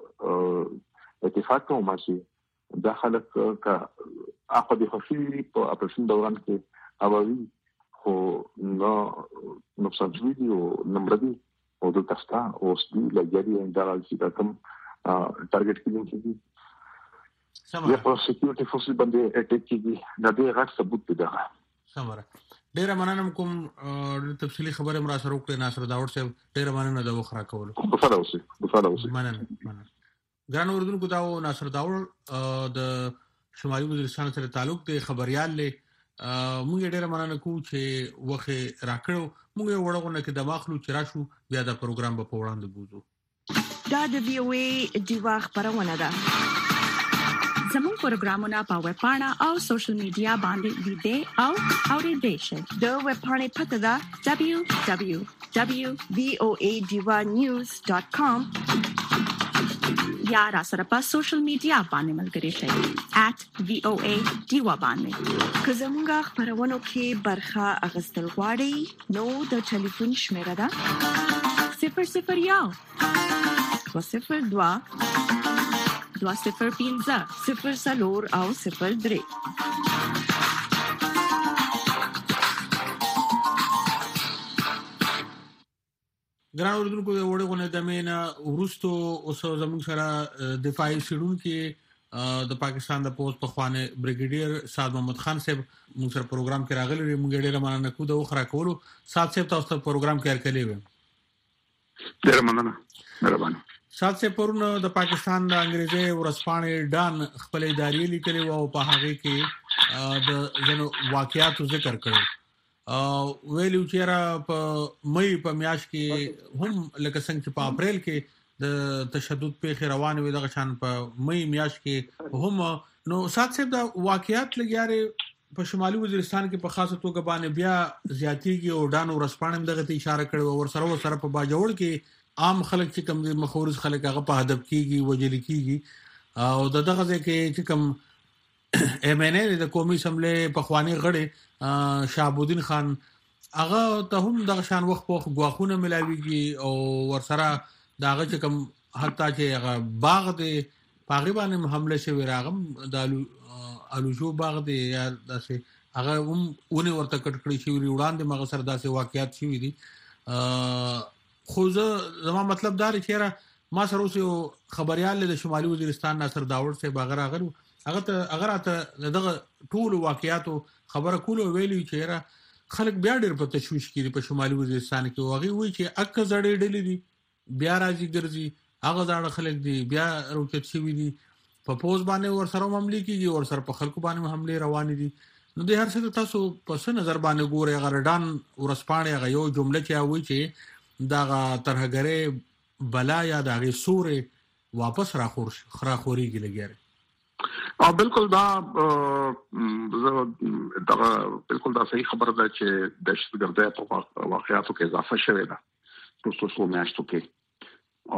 اتفاق کوم شي دا خلک کا عقد خفي په اپریشن دوران کې اووي خو نو نقصان جوړي او نمبردي او د تاستا او سدي لګري اندال چې کوم ټارګټ کیږي یا په سکیورټي فورسز باندې اټیک کیږي دا ډېر غټ ثبوت دی دا سمره ډېر مننه کوم تفصیلی خبره مرا سره وکړه ناصر داوود صاحب ډېر مننه د وخت راکول بفاله اوسه مننه ګران اوردونکو دا ناصر داوود د شمالي وزیرستان سره تعلق دی خبريال له موږ ډېر مننه کوو چې وخت راکړو موږ وړغونه کې د واخلو چې راشو بیا د پروګرام په وړاندې بوزو دا د وی او ای دیوا خبرونه ده زموږ پروګرامونه په ویب پاڼه او سوشل میډیا باندې ویډیو او اورېدل شي د ویب پاڼې پته ده www.voadivanews.com یا را سره په سوشل میډیا باندې ملګری شئ @voa diva باندې که زموږ خبرونه کې برخه اغستل غواړئ نو د ټلیفون شمیره ده 001 202 205 0 او 03 ګران اوردونکو وړغونه د مینا ورستو اوس زموږ سره دفاعي سړون کې د پاکستان د پوز په خوانه بریګیډیر سعد محمد خان صاحب موږ سره پروګرام کې راغلي موږ ډېر مننه کوو د وخره کولو سعد صاحب تاسو ته پروګرام کې ارکلې و ډېر مننه مهرباني سعد صاحب پرونه د پاکستان د انګريزي ورسپانې ډان خپل اداري لیکلي او په هغه کې د جنو واقعیاتو ذکر کړو ویلو چې را په مې په میاش کې هم لکه څنګه چې په اپریل کې د تشدد په روان وي دغه شان په مې میاش کې هم نو سات صاحب دا واقعیت لګیاره په شمالي وزیرستان کې په خاصه توګه باندې بیا زیاتیږي او ډانو ورسپانم دغه ته اشاره کړو ور سره په باجوړ کې عام خلک چې کم د مخورز خلک هغه په هدف کېږي وجل کېږي او دغه ځکه چې کم ایم ان ای د قومي اسمبلی په خواني غړي شهابالدین خان هغه ته هم دغه شان وخت په غواخونه ملاويږي او ور سره داغه چې کم حتی چې هغه باغ دی پاغي باندې حمله شوی راغم د الوجو باغ دی یا داسې هغه هم ونه ورته کټ کړی شي وړاندې مغه سره داسې واقعیت شوی دي خو زما مطلب دا دی چې ما سره اوس خبريال د شمالي وزیرستان ناصر داوود صاحب هغه ته دغه ټول واقعیاتو خبره کول ویلي چې خلک بیا ډېر په تشویش کې په شمالي وزیرستان کې واغې وی چې اکه زړې ډلې دي بیا راځي ګرځي هغه ځاړه خلک دي بیا روکت شوی دي په پوز باندې ور سره حمله کیږي ور سره په خلکو باندې حمله روان دي نو د هر څه تاسو په څه نظر باندې ګوري غردان ورسپانې هغه یو جمله چې وایي چې دا ترهګره بلا یا د هغه سورې واپس راخوريږي لګیاره بالکل دا بالکل دا صحیح خبره ده چې دهشتګردي په واقعیاتو کې اضافه شوه ده په څو میاشتو کې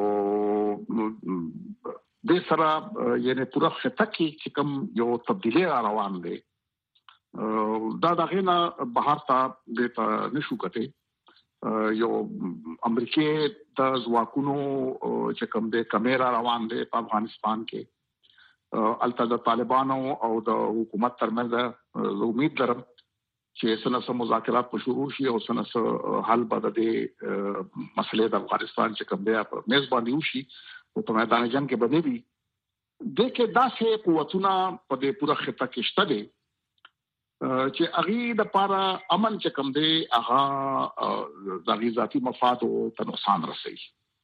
او د سره یعنی پورا خطه کې کوم یو تبدیلی روان دي دا دغه نه بهر ته د نشو کته یو امریکای د ځواکونو چې کوم د کیمرا روان دي په افغانستان کې البته د طالبانو او د حکومت ترمنځ امید لرم چې سنه مذاکرات په شروع شي او سنه حل به د مسلې د افغانستان چې کوم دی په میزباني وشي او په میدان جنگ کې بده وي د کې داسې قوتونه په دې پوره خطه کې شته دي چې اغي د پاره امن چې کوم دی هغه د ذاتي مفاد او تنوسان رسي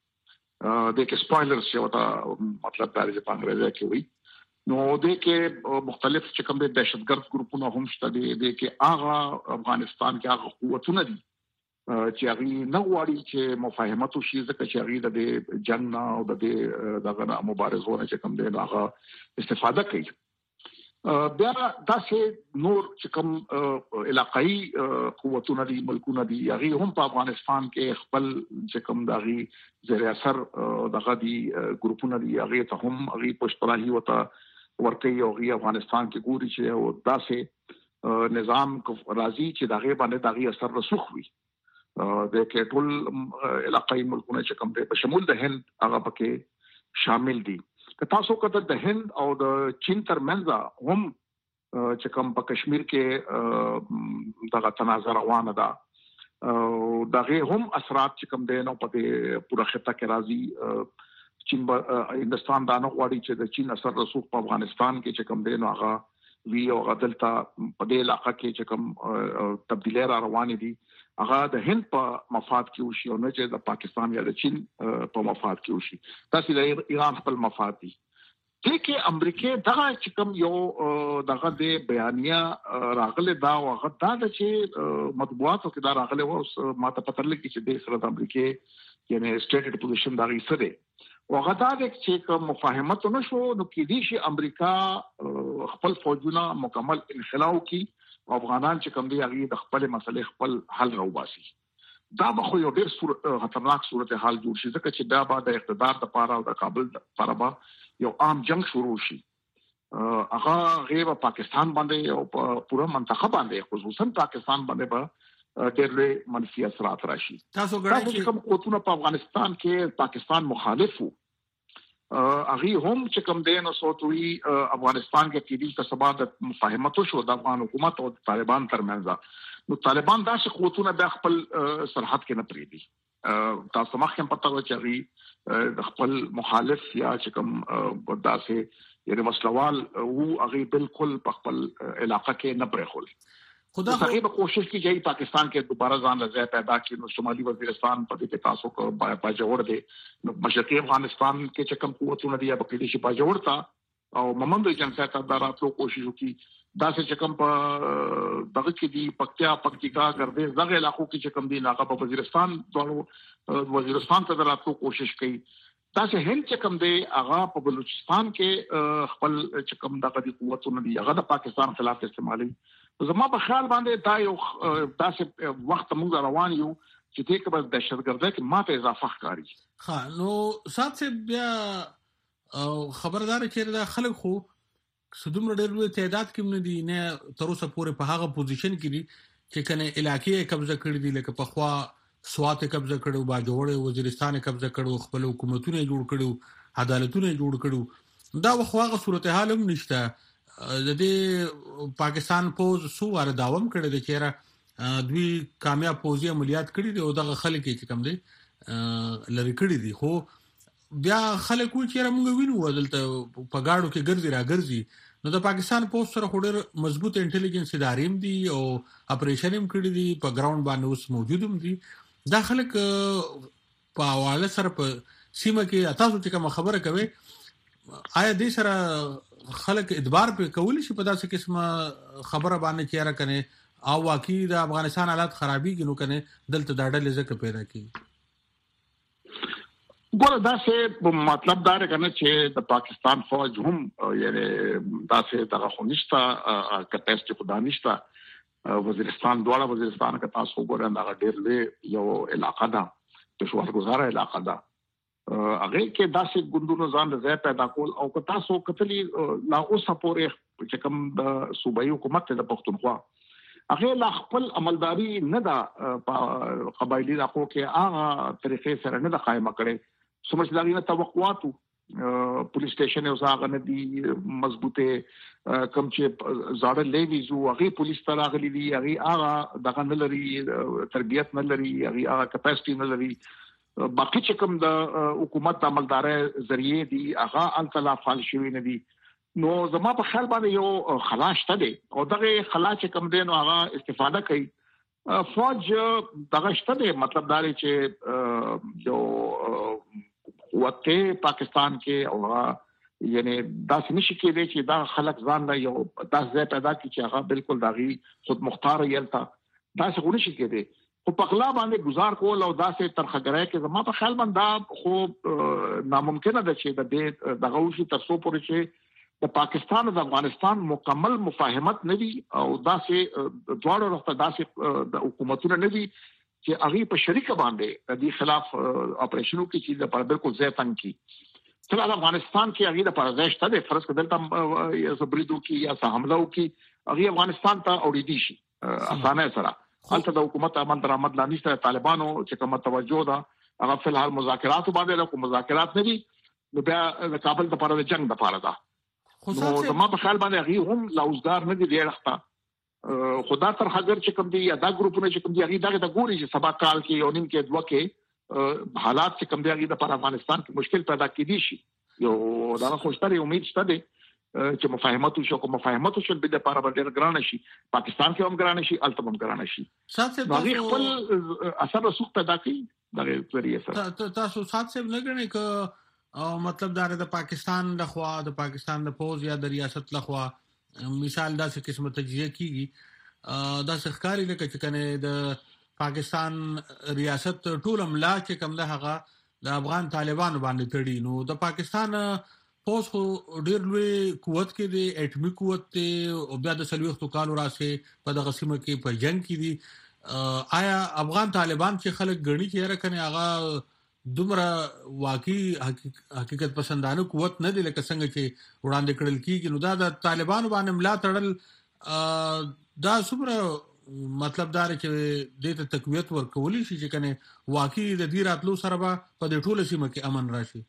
د کې سپویلرز یو دا مطلب دا چې په انګریزي کې وي نو د کې مختلف چې کوم د دهشتګرد ګروپونو هم شته دي د کې هغه افغانستان کې هغه قوتونه دي چې هغه نه غواړي چې مفاهمت وشي ځکه چې هغه د جنگ نه او د دغه مبارزونه چې کوم دی هغه استفاده کوي بیا داسې نور چې کوم علاقائی قوتونه دي ملکونه دي هغه هم په افغانستان کې خپل چې کوم دغه زیر اثر دغه دي ګروپونه دي هغه ته هم هغه پښتراهي وته ورته یو افغانستان کې ګوري چې او داسې نظام راځي چې دغه باندې دغه اثر رسوخ وي د کې ټول علاقائی ملکونه چې کوم دي په شمول د هند هغه پکې شامل دي که تاسو کده د هند او د چین ترمنځ هم چې کوم په کشمیر کې دغه تنازع روانه ده او دغه هم اثرات چې کوم دي نو په پوره خطه کې راځي چین هندستان دا نه غواړي چې د چین اثر رسوخ په افغانستان کې چې کوم دي نو هغه وی او غدلتا په دې علاقه کې چې کوم تبدیلی را روانې دي هغه د هند په مفاد کې وشي او نه چې د پاکستان یا د چین په مفاد کې وشي تاسو د ایران خپل مفاد دي کې امریکا دغه چې کوم یو دغه د بیانیه راغله دا وخت دا چې مطبوعاتو کې دا راغله و ماته پته لګی چې د سره د امریکا یعنی سټیټډ پوزیشن دا غي سره وغدا د چې کوم مفاهمت نشو نو کې دي چې امریکا خپل فوجونه مکمل انخلاو کی افغانان چې کوم دی هغه د خپل مسلې خپل حل راوباسي دا به خو یو ډېر خطرناک صورت حال جوړ شي ځکه چې دا به د اقتدار د پاره او د کابل لپاره به یو عام جنگ شروع شي هغه غیر پاکستان باندې او پوره منطقه باندې خصوصا پاکستان باندې به ډېر منفي اثرات راشي تاسو ګڼئ چې کوم قوتونه په افغانستان کې پاکستان مخالف وو هغه هم چې کوم دین او سوتوي افغانستان کې کېدی چې سبا د مفاهمتو شو د افغان حکومت او طالبان ترمنځ نو طالبان داسې قوتونه د خپل سرحد کې نه پریدي تاسو مخکې پته و چې د خپل مخالف یا چې کوم داسې یعنی مسلوال وو هغه بالکل په خپل علاقې کې نه پرېخول خدا هغه به کوشش کوي چې پاکستان کې دوباره ځان ځای پیدا کړي نو شمالي وزیرستان په دې کې تاسو کو باجوړ دي نو مشرقي افغانستان کې چې کوم قوتونه دي په کې شي باجوړ تا او ممند جنسات داراتلو کوشش وکړي دا چې کوم په دغه کې دي پکتیکا ګردیز دغه علاقو کې چې کوم دي ناقه په وزیرستان ته دراتلو کوشش کوي تاسو هند چې کوم دی هغه په بلوچستان کې خپل چې کوم د غدي قوتونه دي هغه د پاکستان خلاف استعمالي. زما په خیال باندې دا یو داسې وخت موږ روان یو چې دې کې بس دهشتګردۍ کې ماته اضافه ښکاري. ها نو سات بیا خبردار چې دا خلک خو سدوم ډېر لوی تعداد کې نه دي نه تر اوسه پورې په هغه پوزیشن کې دي چې کنه علاقې قبضه کړې دي لکه په خوا سوات قبضه کړو باجوړ وزیرستان قبضه کړو خپل حکومتونه جوړ کړو عدالتونه جوړ کړو دا وخواغه صورتحال هم نشته. د دې پاکستان پوز سو ور داوم کړی د چیرې دوی کامیاب پوزي عملیات کړی دي او دغه خلک چې کم دي لری کړی دي خو بیا خلک وی چیرې موږ وینو ودلته په گاډو کې ګرځي را ګرځي نو د پاکستان پوز سره خوري مضبوط انټيليجنس ادارې هم دي او اپریشن هم کړی دي په ګراوند باندې اوس موجود هم دي. دا خلک په حواله سره په سیمه کې تاسو چې کوم خبره کوي آیا دې سره خلک ادبار په کولی شي په داسې قسمه خبره باندې چیرې کنه او واقعي د افغانستان حالات خرابي کینو کنه دلته دا ډلې ځکه پیدا کی. ګوره دا څه مطلب دا رکنه چې د پاکستان فوج هم یعنی دا څه دغه خونښت کپاسټي خدا نشته وزیرستان دواړه وزیرستان کې تاسو ګورئ دا ډېر لوی یو علاقه ده دشوار گزاره علاقه ده هغه کې داسې ګوندونو ځان ځای پیدا کول او که تاسو کتلی لا اوسه پورې چې کوم د صوبایي حکومت د پښتونخوا هغه لا خپل عملداري نه ده په قبایلی علاقو کې هغه طریقې سره نه ده قائم کړي سمجھداري نه توقعاتو پولیس سټیشن او هغه نه دي مضبوطه کم چې زاړه لیویزو هغه پولیس ته راغلي دي هغه دغه نه لري تربیت نه لري هغه کپاسټي نه لري باقي چې کوم د حکومت د عملدارۍ ذریعہ دي هغه انتلا فعال شوی نه دي. نو زما په خیال باندې یو خلاص ته دي او دغه خلاص کوم دي نو هغه استفاده کوي فوج دغه شته دي مطلب دا چې یو قوت پاکستان کې او یعنی دا نشي کېدی چې دا خلک ځان له یو داس ځای پیدا کړي چې هغه بالکل داغي خود مختار یلتا دا څه نشي کېدی خو په خلا باندې گزار کول او داسې ترخګرای کې زما په خیال باندې خو ناممکن ده چې د دې دغه وشي تر څو پورې چې د پاکستان او د افغانستان مکمل مفاهمت نه وي او داسې دواړو وروسته داسې د حکومتونو نه وي چې هغه په شریک باندې د دې خلاف اپریشنو کې چې د پر بالکل ځای تنګ کی تر افغانستان کې هغه د پرځښت ته فرض کړل ته زبریدو کې یا حملو کې هغه افغانستان ته اورېدي شي اسانه سره حالت د حکومت عمل درآمد لا نشته طالبانو چې کومه توجه ده هغه په الحال مذاکرات باندې له کوم مذاکرات نه دي نو بیا د کابل د لپاره د جنگ لپاره ده خو زما په خیال باندې هغه هم لاوزګار نه دي ډېرخته خدا تر هغه چې کوم دي یا دا ګروپونه چې کوم دي هغه دغه د ګوري چې سبا کال کې یو نیم کې دوه کې حالات چې کوم دي هغه د افغانستان کې مشکل پیدا کېدي شي یو دا خوشتري امید شته دي چې مفاهمت شو کوم مفاهمت شو به د لپاره ډېر ګران شي پاکستان کې هم ګران شي الته هم ګران شي هغه خپل اثر رسوخ پیدا کوي دغه ذریعہ سره تاسو سات سے نه غنئ ک مطلب دا د پاکستان د خوا د پاکستان د فوج یا د ریاست لخوا مثال دا څه قسمه تجزیه کیږي دا ښکاری لکه چې کنه د پاکستان ریاست ټول املا چې کوم ده هغه د افغان طالبانو باندې تړي نو د پاکستان پوس خو ډیر لوی قوت کې دی اټمی قوت ته او بیا د سلويختو کالو راسه په دغه سیمه کې په جنگ کې دي آیا افغان طالبان چې خلک غړي چې راکنه هغه دومره واقعي حقیقت پسندانه قوت نه دی لکه څنګه چې وړاندې کړل کیږي نو دا د طالبانو باندې ملا تړل دا څومره مطلب دا چې د ته تقویت ورکول شي چې کنه واقعي د دې راتلو سره په دې ټوله سیمه کې امن راشي.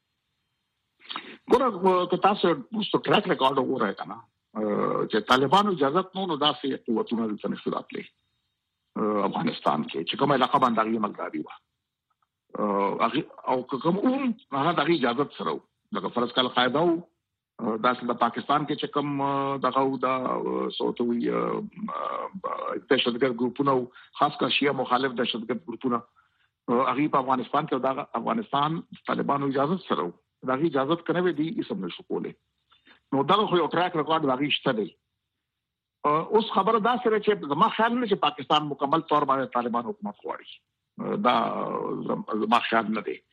ګوره که تاسو مستو ټریک ریکارډ وګورئ کنه چې طالبانو اجازه نو داسې قوتونه د تنشورات لې افغانستان کې چې کومه علاقه باندې غوښمن ملګری و او کوم هغه د اجازه سره لکه فرض کړه قاعده او د پاکستان کې چې کوم دغه د سوتوي دهشتګرد ګروپونه خاص کر شیعه مخالف دهشتګرد ګروپونه هغه په افغانستان کې د افغانستان طالبانو اجازه سره دغه اجازه کنه وی دي اسم نشو کوله نو دا خو یو ټریک ریکارډ واغی شته دی اوس خبره دا سره چې ما خیال نه چې پاکستان مکمل طور باندې طالبان حکومت غواړي دا ما خیال نه دی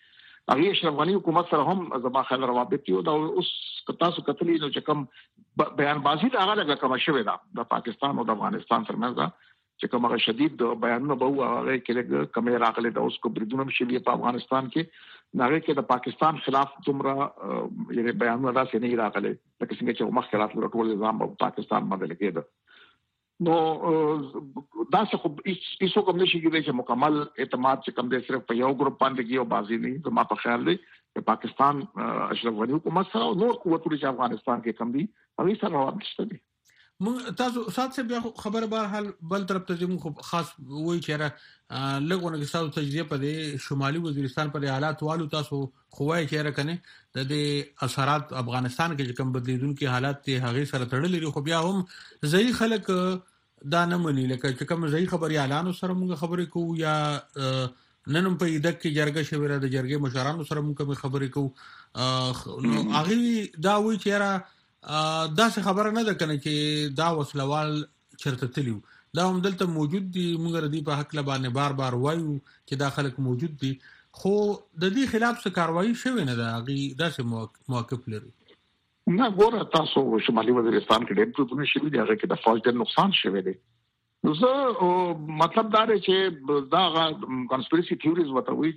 هغه اشرف غنی حکومت سره هم زما خیال روابط یو دا اوس تاسو کتلی نو چې کوم بیان بازی دا هغه لږه کم شوې ده د پاکستان او د افغانستان ترمنځ چې کوم هغه شدید بیانونه به هغه کې لږه کم راغلي دا اوس کو بریدونه مشي په افغانستان کې ناغه کې د پاکستان خلاف تمره یعنی بیانونه راځي نه راغلي لکه څنګه چې مخکرات ټول نظام په پاکستان باندې کېده نو دا څه خو هیڅ کوم نشي کېدای چې مکمل اعتماد چې کوم دې صرف په یو ګروپ باندې کې او بازي نه زما په خیال دی چې پاکستان اشرف غنی حکومت سره او نور قوتونه چې افغانستان کې کم دي هغه سره راوښته دي مونږ تاسو سات څه بیا خبره بهر حال بل طرف ته زموږ خاص وایي چې لګونه کې تاسو تجربه په شمالي وزیرستان په حالات والو تاسو خوای چې راکنه د دې اثرات افغانستان کې کوم بدلیدونکو حالات ته هغه سره تړلې خو بیا هم ځای خلک دا نه مني لکه چې کوم ځای خبري اعلان سره موږ خبرې کوو یا نن په دې کې جرګه شویره د جرګې مشرانو سره موږ خبرې کوو نو هغه دا وایي چې را دا څه خبره نه ده کنه چې دا وسلوال چرته تلیو دا هم دلته موجود دي موږ ردی په حق لبانه بار وایو چې دا خلک موجود دي خو د دې خلاف څه کاروایی شوی نه ده هغه داسې موقف لري نه ګوره تاسو شمالي وزیرستان کې ډېر پروتونه شوي دي هغه کې د فوج ډېر نقصان شوی دی نو زه مطلب دا دی چې دا کنسپیرسي تھیوریز وتوي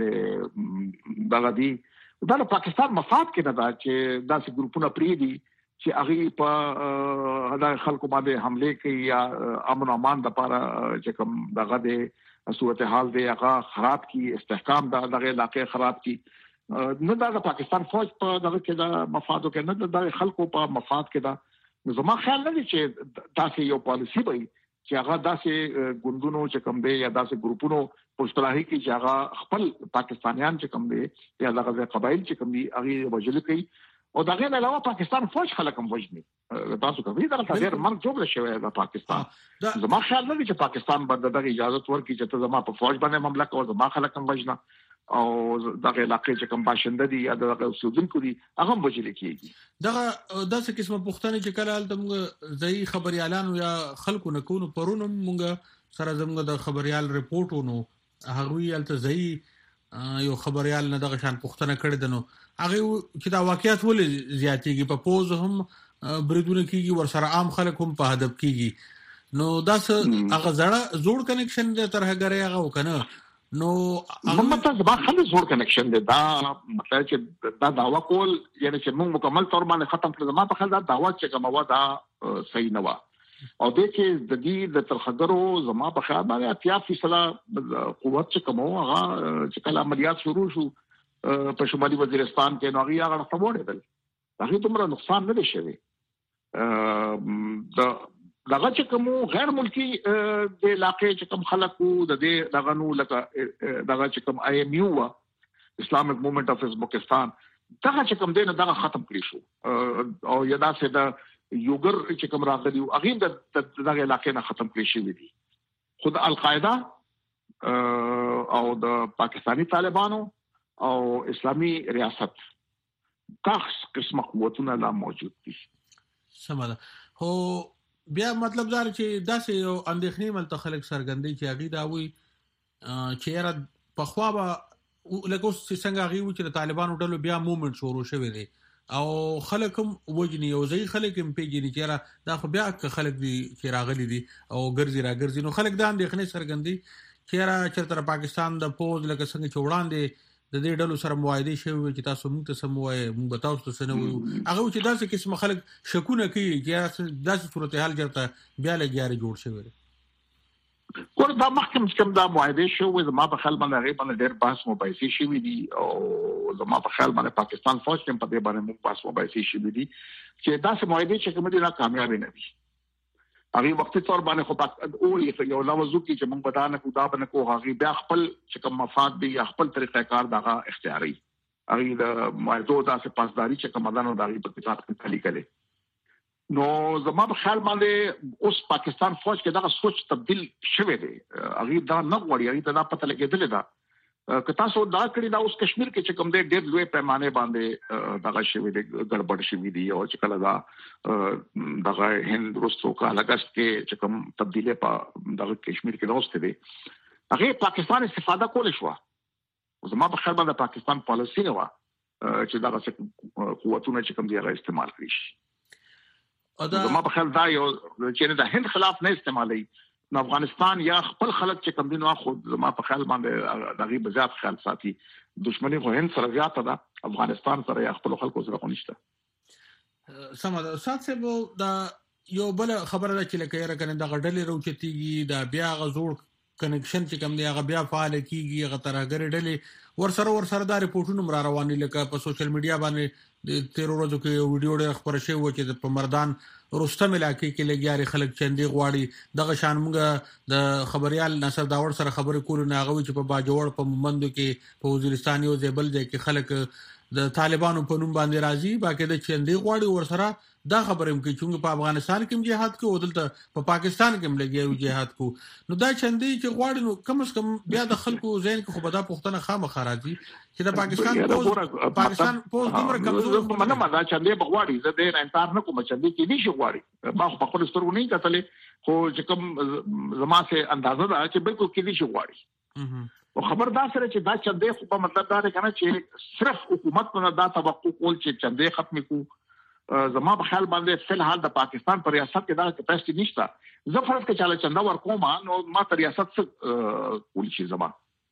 چې دا د پاکستان مفاد کې نه ده چې داسې ګروپونه پری دي چې هغه په هدا خلکو باندې حمله کوي یا امن او امان د لپاره چې کوم دغه د صورتحال دی هغه خراب کی استحکام دغه علاقې خراب کی نه دا د پاکستان فوج په دغه کې د مفادو کې نه د خلکو په مفاد کې دا زما خیال نه دی چې تاسو یو پالیسی وي چې هغه داسې ګوندونو چې کوم دی یا داسې ګروپونو په اصطلاحي کې چې هغه خپل پاکستانیان چې کوم دی یا دغه قبایل چې کوم دی هغه وجل کوي او دغه نه علاوه پاکستان فوج خلک هم وژني تاسو کوي دا ډېر مرګ جوړ شوی د پاکستان زما خیال نه دی چې پاکستان باندې دغه اجازه ورکړي چې ته زما په فوج باندې حمله کوي زما خلک هم وژنه او دغه علاقې چې کوم باشنده دي یا دغه اوسیدونکو دي هغه هم وژل کیږي دغه داسې قسمه پوښتنه چې کله الته ځای خبريالان یا خلکو نه کوو پرونه مونږ سره زموږ د خبريال ریپورتونو هغه الته ځای یو خبريال نه دغه شان پوښتنه کړې دنو هغه چې دا واقعیت ولې زیاتېږي په پوز هم بریدونه کیږي ورسره عام خلک هم په هدف کیږي نو دا هغه زوړ کنیکشن د ترهګری هغه وکنه نو مطلب زما خلک زوړ کنیکشن دی دا مطلب چې دا داوا کول یعنی چې موږ مکمل تور باندې ختم کړو زما په خیال دا داوا چې کومه و دا صحیح نه و او د کې د دې د ترهګرو زما په خیال باندې 80% قوت چې کومه هغه چې کله عملیات شروع شو په شمالي وزیرستان کې نو هغه راټوړل هغه دومره نقصان نه شي دغه چې کوم غیر ملکی د علاقې چې کوم خلکو د دې دغه نو لکه دغه چې کوم IMU اسلامیک موومېنټ اف ازبکستان دغه چې کوم دینه دغه ختم کړی شو او یدا سه د یوګر چې کوم راغلی او هغه د دغه علاقې نه ختم کړی شوی دي خود القاعده او د پاکستانی طالبانو او اسلامی ریاست کاخ قسمه قوتونه لا موجود دي سماده هو بیا مطلب دا چې داسې یو اندېښنې مل خلک سرګندې چې هغه دا وي چې را په خوا به لکه څنګه هغه و چې د طالبانو ډلو بیا موومېنټ شروع شوی دی او خلک هم وجني او ځای خلک هم پیګني چې دا خو بیا خلک دي چې راغلي دي او ګرځي نو خلک دا اندېښنې سرګندې چې را چرته پاکستان د پوز لکه څنګه چې وړاندې د دې ډلو سره موایده شوی چې تاسو موږ ته سموي موږ تاسو ته سنوي هغه چې داسې قسم خلک شکونه کوي چې داسې صورتحال جوړته بیا لګیاري جوړ شوی ګور دا محکم کوم دا موایده شوی زما په خیال باندې هغه باندې ډېر بحث مباحثه شوی دي او زما په خیال باندې پاکستان فوج هم په دې باندې موږ بحث مباحثه شوی دي چې داسې موایده چې کوم دي نه کامیاب نه وي هغه وخت تور باندې خو او یو لوازو کې چې موږ بدانه کو دا باندې کو هغه بیا خپل چې کوم مفاد دي یا خپل طریقې کار دغه اختیاري هغه د موضوع داسې پاسداري چې کوم دانو دغه په کتاب کې تعلیق کړي نو زما په خیال باندې اوس پاکستان فوج کې دغه سوچ تبدیل شوه دی هغه دا نه غوړي هغه دا پته لګیدل دا که تاسو دا کړی دا اوس کشمیر کې چې کوم دی ډېر لوی پیمانه باندې دغه شوی دی ګډوډ شوی دی او چې کله دا دغه هند روسو کا لګست کې چې کوم تبدیلی په دغه کشمیر کې راوسته دی هغه پاکستان استفاده کول شو زما په خیال باندې پاکستان پالیسی نه و چې دا قوتونه چې کوم دی هغه استعمال کړي شي. زما په خیال دا یو چې د هند خلاف نه استعمالي نو افغانستان یا خپل خلک چې کوم دي نو خو زما په خیال باندې دغه بزیات خیال ساتي. دښمنی خو هند سره زیاته ده، افغانستان سره یا خپل خلکو سره خو نشته. سمه سات سه دا یو بل خبره ده چې لکه یره کنه د غډلې روچتيږي دا بیا غزور کنیکشن چې کوم دی هغه بیا فعال کیږي هغه ترګر ډلې ورسره دا ریپورتونه مر روانې لکه په سوشل میډیا باندې د 13 ورځو کې ویډیو ډېر خبر شوی و چې په مردان رستم علاقې کې لګیاري خلک چندې غواړي دغه شان موږ د خبريال نصر داور سره خبرې کول نه غوي چې په باجوړ په مومندو کې په وزیرستان یو ځبل ځای کې خلک د طالبانو په نوم باندې راځي باکه د چندې غواړي ورسره دا خبره هم کوي چې په افغانستان کې جهاد کو ودلته په پاکستان کې هم لګیو جهاد کو نو دا چندې چې غواړي نو کم از کم بیا د خلکو ذهن کې خو بدا پښتنه خامخ راځي چې د پاکستان پوز دومره کمزور منه ما دا چندې بغواړي زه د انکار نه کوم چندې کې نشي غواړي ما په خپل سترګو نه کتلې خو چې کوم زما سه اندازه ده چې بالکل کې نشي غواړي او خبردار سره چې دا چندې خو په مطلب دا دی کنه چې صرف حکومت نه دا توقع کول چې چندې ختم کو زما په خیال باندې فلحال د پاکستان پر ریاست کې دا کپاسټي نشته. زه فرض کې چاله چنده ورکوم نو ما ته ریاست څه کول شي زما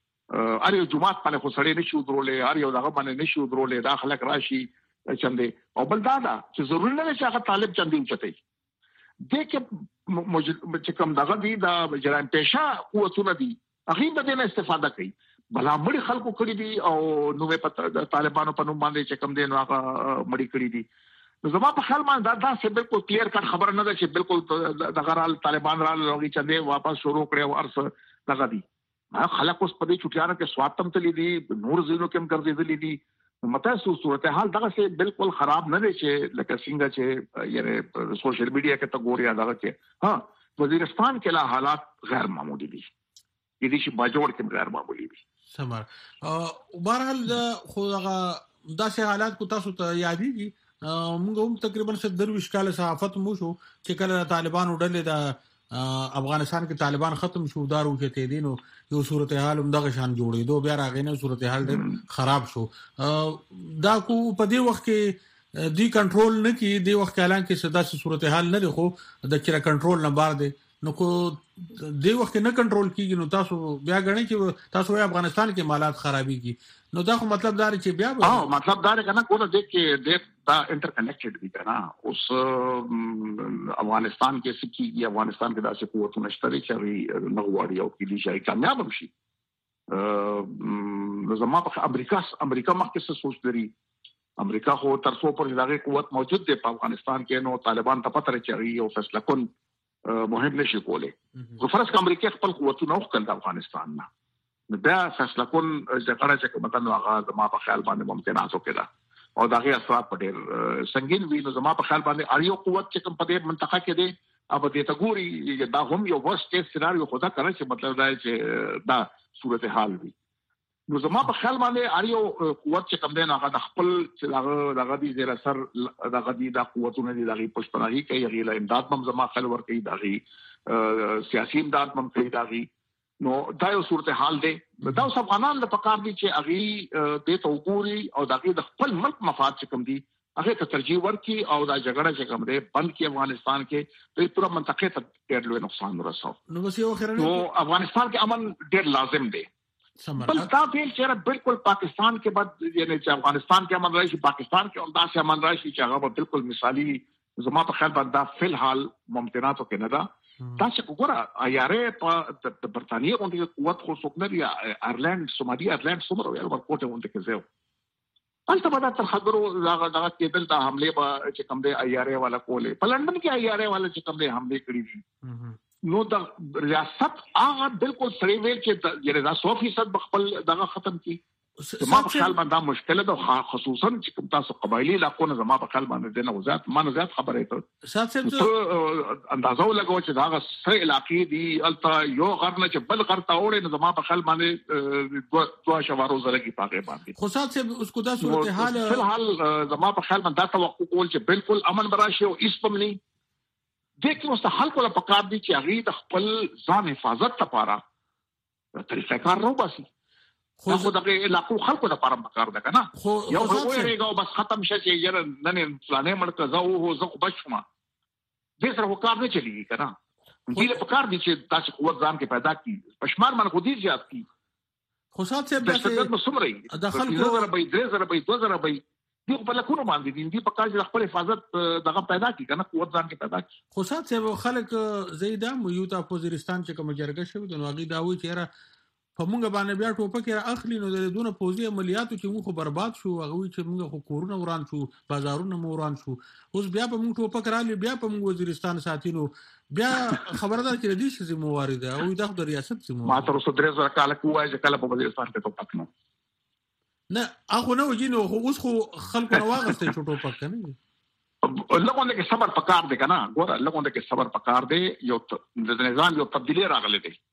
ار یو جمعات باندې خو سړی نشي ودرولې ار یو دغه باندې نشي ودرولې دا خلک راشي چندې او بل دا چې ضروري نه چې هغه طالب چندې وچتای د کې چې کوم دغه دی دا جرایم پېښه قوتونه دي هغه به نه استفاده کوي بلا مړي خلکو کړی دي او نو په طالبانو په نوم باندې چې کوم دي نو هغه مړي کړی دي. زما په خیال باندې دا څه بالکل کلیر کټ خبر نه ده چې بالکل د غرال طالبان را لږی چندې واپس شروع کړي او ارس دغه دي خلک اوس په دې چټیانو کې سواتم تللی دي نور زینو کې هم ګرځېدلې دي مته صورتحال دغه څه بالکل خراب نه دي چې لکه څنګه چې یعنی سوشل میډیا کې ته ګوریا دغه کې ها وزیرستان کې لا حالات غیر معمولی دي دي چې باجوړ کې غیر معمولی دي. سمار بهرحال خو هغه داسې حالات کو تاسو ته یادېږي موږ هم تقریبا 10 کال صحافت مو شو چې کله طالبان وډلې د افغانستان کې طالبان ختم شو دارو چې دینو یو صورتحال هم دغه شان جوړېدو بیا راغینه صورتحال ډېر خراب شو دا کو په دې وخت کې دی کنټرول نه کی دی وخت اعلان کې صدا صورتحال نه دی خو د چیرې کنټرول نه بار دی نو کو دی وخت نه کنټرول کیږي نو تاسو بیا غنئ چې تاسو افغانستان کې مالات خرابيږي نو دا خو مطلب دا چې بیا مطلب دا کنه کوله د کې دا انټر کنیکټډ دي کنه اوس افغانستان کې سکی افغانستان کې داسې قوتونه شته چې نغواړي او کې دي چې کامیاب شي. زما په امریکا مخکې څه سوچ لري امریکا خو تر څو پر دغه قوت موجود دی په افغانستان کې نو طالبان ته پته لري او فیصله کول مهم نشي کوله. خو فرض ک امریکا خپل قوتونه وکړ د افغانستان نه بیا فیصله کول ځکه چې مثلا هغه زما په خیال باندې ممکناتو کېده او دغه اثرات په ډېر سنگین وي نو زما په خیال باندې اړیو قوت چې کوم په دې منطقه کې دی او دې ته ګوري دا هم یو ورست کیس سيناريو خدا کنه چې مطلب دا چې دا صورتحال وي نو زما په خیال باندې اړیو قوت چې کوم دی هغه د خپل چې دغه دي زیر اثر دغه دي د قوتونو دي دغه پښتناهي کوي غیله امداد هم زما خل ور کوي دغه سیاسي امداد هم کوي دغه نو دا یو صورتحال دی دا اوس افغانان د پکار دي چې اغي د توګوري او دغه د خپل ملک مفاد چې کوم دي هغه ته ترجیح ورکړي او دا جګړه چې کوم دی بند کې افغانستان کې د پوره منطقه ته ډېر لوی نقصان ورساو نو بس یو خیرنه نو افغانستان کې امن ډېر لازم دی بل دا فعل چې بالکل پاکستان کې بعد یعنی چې افغانستان کې امن راشي پاکستان کې هم دا چې امن راشي چې هغه بالکل مثالی زما په خیال باندې دا فل حال ممکناتو کې نه ده دا چې وګوره ایاره په د برتانیې باندې قوت خو څوک نه دی ایرلند سومالي ایرلند څومره یو ورکوټه باندې کې زه البته بعد تر خبرو دا کېدل دا حمله به چې کوم دی ایاره والا کوله په لندن کې ایاره والا چې کوم دی حمله کړې دي نو د ریاست هغه بالکل سړی ویل چې یعنی دا 100% بخپل دغه ختم کی زما په خیال باندې دا مشکله ده خصوصا چې کوم تاسو قبایلی علاقونه زما په خیال باندې د نوزات ما نوزات خبره ته سات اندازو لګو چې دا غسه علاقې دي الته یو غرنه چې بل غرته وړي نو زما په خیال باندې دوه شوارو زرګي پاګه باندې خو سات اوس کو دا صورتحال فلحال زما په خیال باندې دا توقع کول چې بالکل امن براشي او اسپمني دغه مستحل کوله پکار دي چې هغه د خپل ځان حفاظت لپاره طریقه کار نو باسي خو دغه علاقو خلکو لپاره پکار ده کنه یو وایریږي بس ختم شي چې یره نن پلانې مړ کزاو هو زه بچما دې سره وکړ نه چلیږي کنه دې له پکار دي چې تاسو قوت ځان کې پیدا کړئ پښمار من خو دې زیات کی خو سات څه به مسمري د خلکو زره به 3000 به 2000 به دې په لکونو باندې دي په کال د خپل حفاظت دغه پیدا کی کنه قوت ځان کې پیدا کی خو سات څه خلک زیاده مو تا وزیرستان چې کوم جرګه شوی د نوغي داوي چې را په مونږ باندې بیا ټوپک اخلي نو د دونه پوزي عملیاتو چې موږ برباد شو هغه چې موږ خو کورونه وران شو بازارونه مو وران شو اوس بیا په موږ ټوپک رالی بیا په موږ وزیرستان ساتینو بیا خبردار چې دې شي زمو وارده او د ریاست زمو ما تر اوسه 3000 کال کوه چې کله په وزیرستان کې ټوپک نه اخو نو جنو خو اوس خو خلکو نو واغسته ټوپک کنه لګونه کې صبر پکار دی کنه ګوره لګونه کې صبر پکار دی یو د نظام یو تبدیلی راغله دی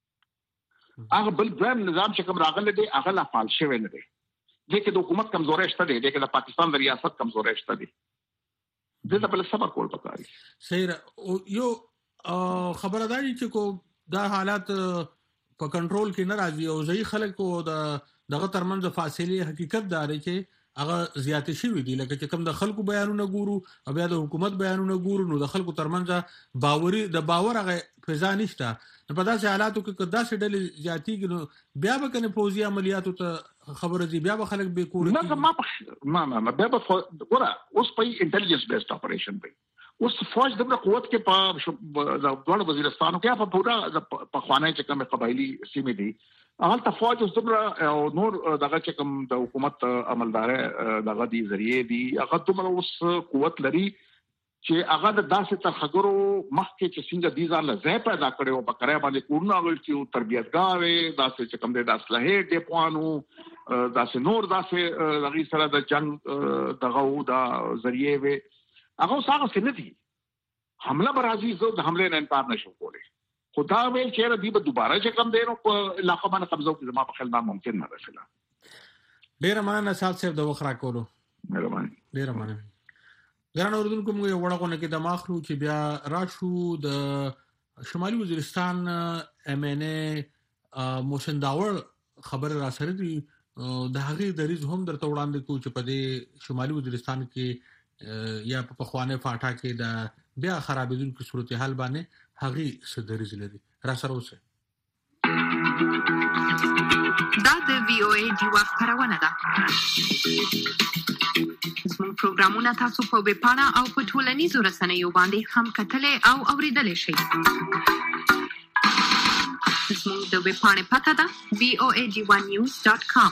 هغه بل ځم نظام چې کوم راغله دی هغه لا فعال شوی نه دی دغه د حکومت کمزوري شته دی دغه د پاکستان د ریاست کمزوري شته دی دغه بل صبر کول پکاري صحیح یو خبره ده چې کو دا حالات په کنټرول کې نه راځي او ځای خلکو دغه ترمنځ فاصله حقیقت دا دی چې هغه زیات شي دي لکه چې کوم د خلکو بیانونه ګورو او بیا د حکومت بیانونه ګورو نو د خلکو ترمنځ باور هغه فضا نشته په داسې حالاتو کې داسې ډلې زیاتېږي نو بیا به کنه فوزي عملیاتو ته خبره دي بیا به خلک به کور نه بیا به ګوره اوس په انټيليجنس بیسډ اپریشن دی اوس فوج د قوت کې په دوه وزیرستانو کې په پورا په خوانه چې کوم قبایلی سیمې دي هغه ته فوج اوس دغه نور دغه چې کوم د حکومت عملدار دغه دي ذریعہ دي هغه دومره اوس قوت لري چې هغه د داسې ترخګرو مخکې چې څنګه دي ځان له ځای پیدا کړي او په کرای باندې کورونه غوړ چې تربیتګاوي داسې چې کوم د اسلحې ډیپوانو داسې نور داسې دغه سره د جنگ دغه د ذریعہ وي هغه څنګه څنګه دي حمله برازي زو د حمله نه انکار نشو کولی خدا ویل چې دی به دوباره چې کم دینو په علاقه باندې قبضه وکړي زما په خیال دا ممکن نه ده ډیر مننه سات صاحب د وخت راکولو مهرباني ډیر مننه ګران اوردونکو موږ یو وړاندې کې د ماخلو چې بیا راشو د شمالي وزیرستان ام ان ا محسن داور خبر را سره دي د هغه د ریز هم درته وړاندې کو چې په دې شمالي وزیرستان کې یا په خوانه فاټا کې د بیا خرابېدونکو صورتحال باندې هغه صدرز لري را سره اوسه دا د وی او ای دی وخت خبرونه ده زموږ پروګرامونه تاسو په ویب پاڼه او په ټولنیزو رسنیو باندې هم کتلې او اوریدلای شئ زموږ د ویب پاڼې پته ده voad1news.com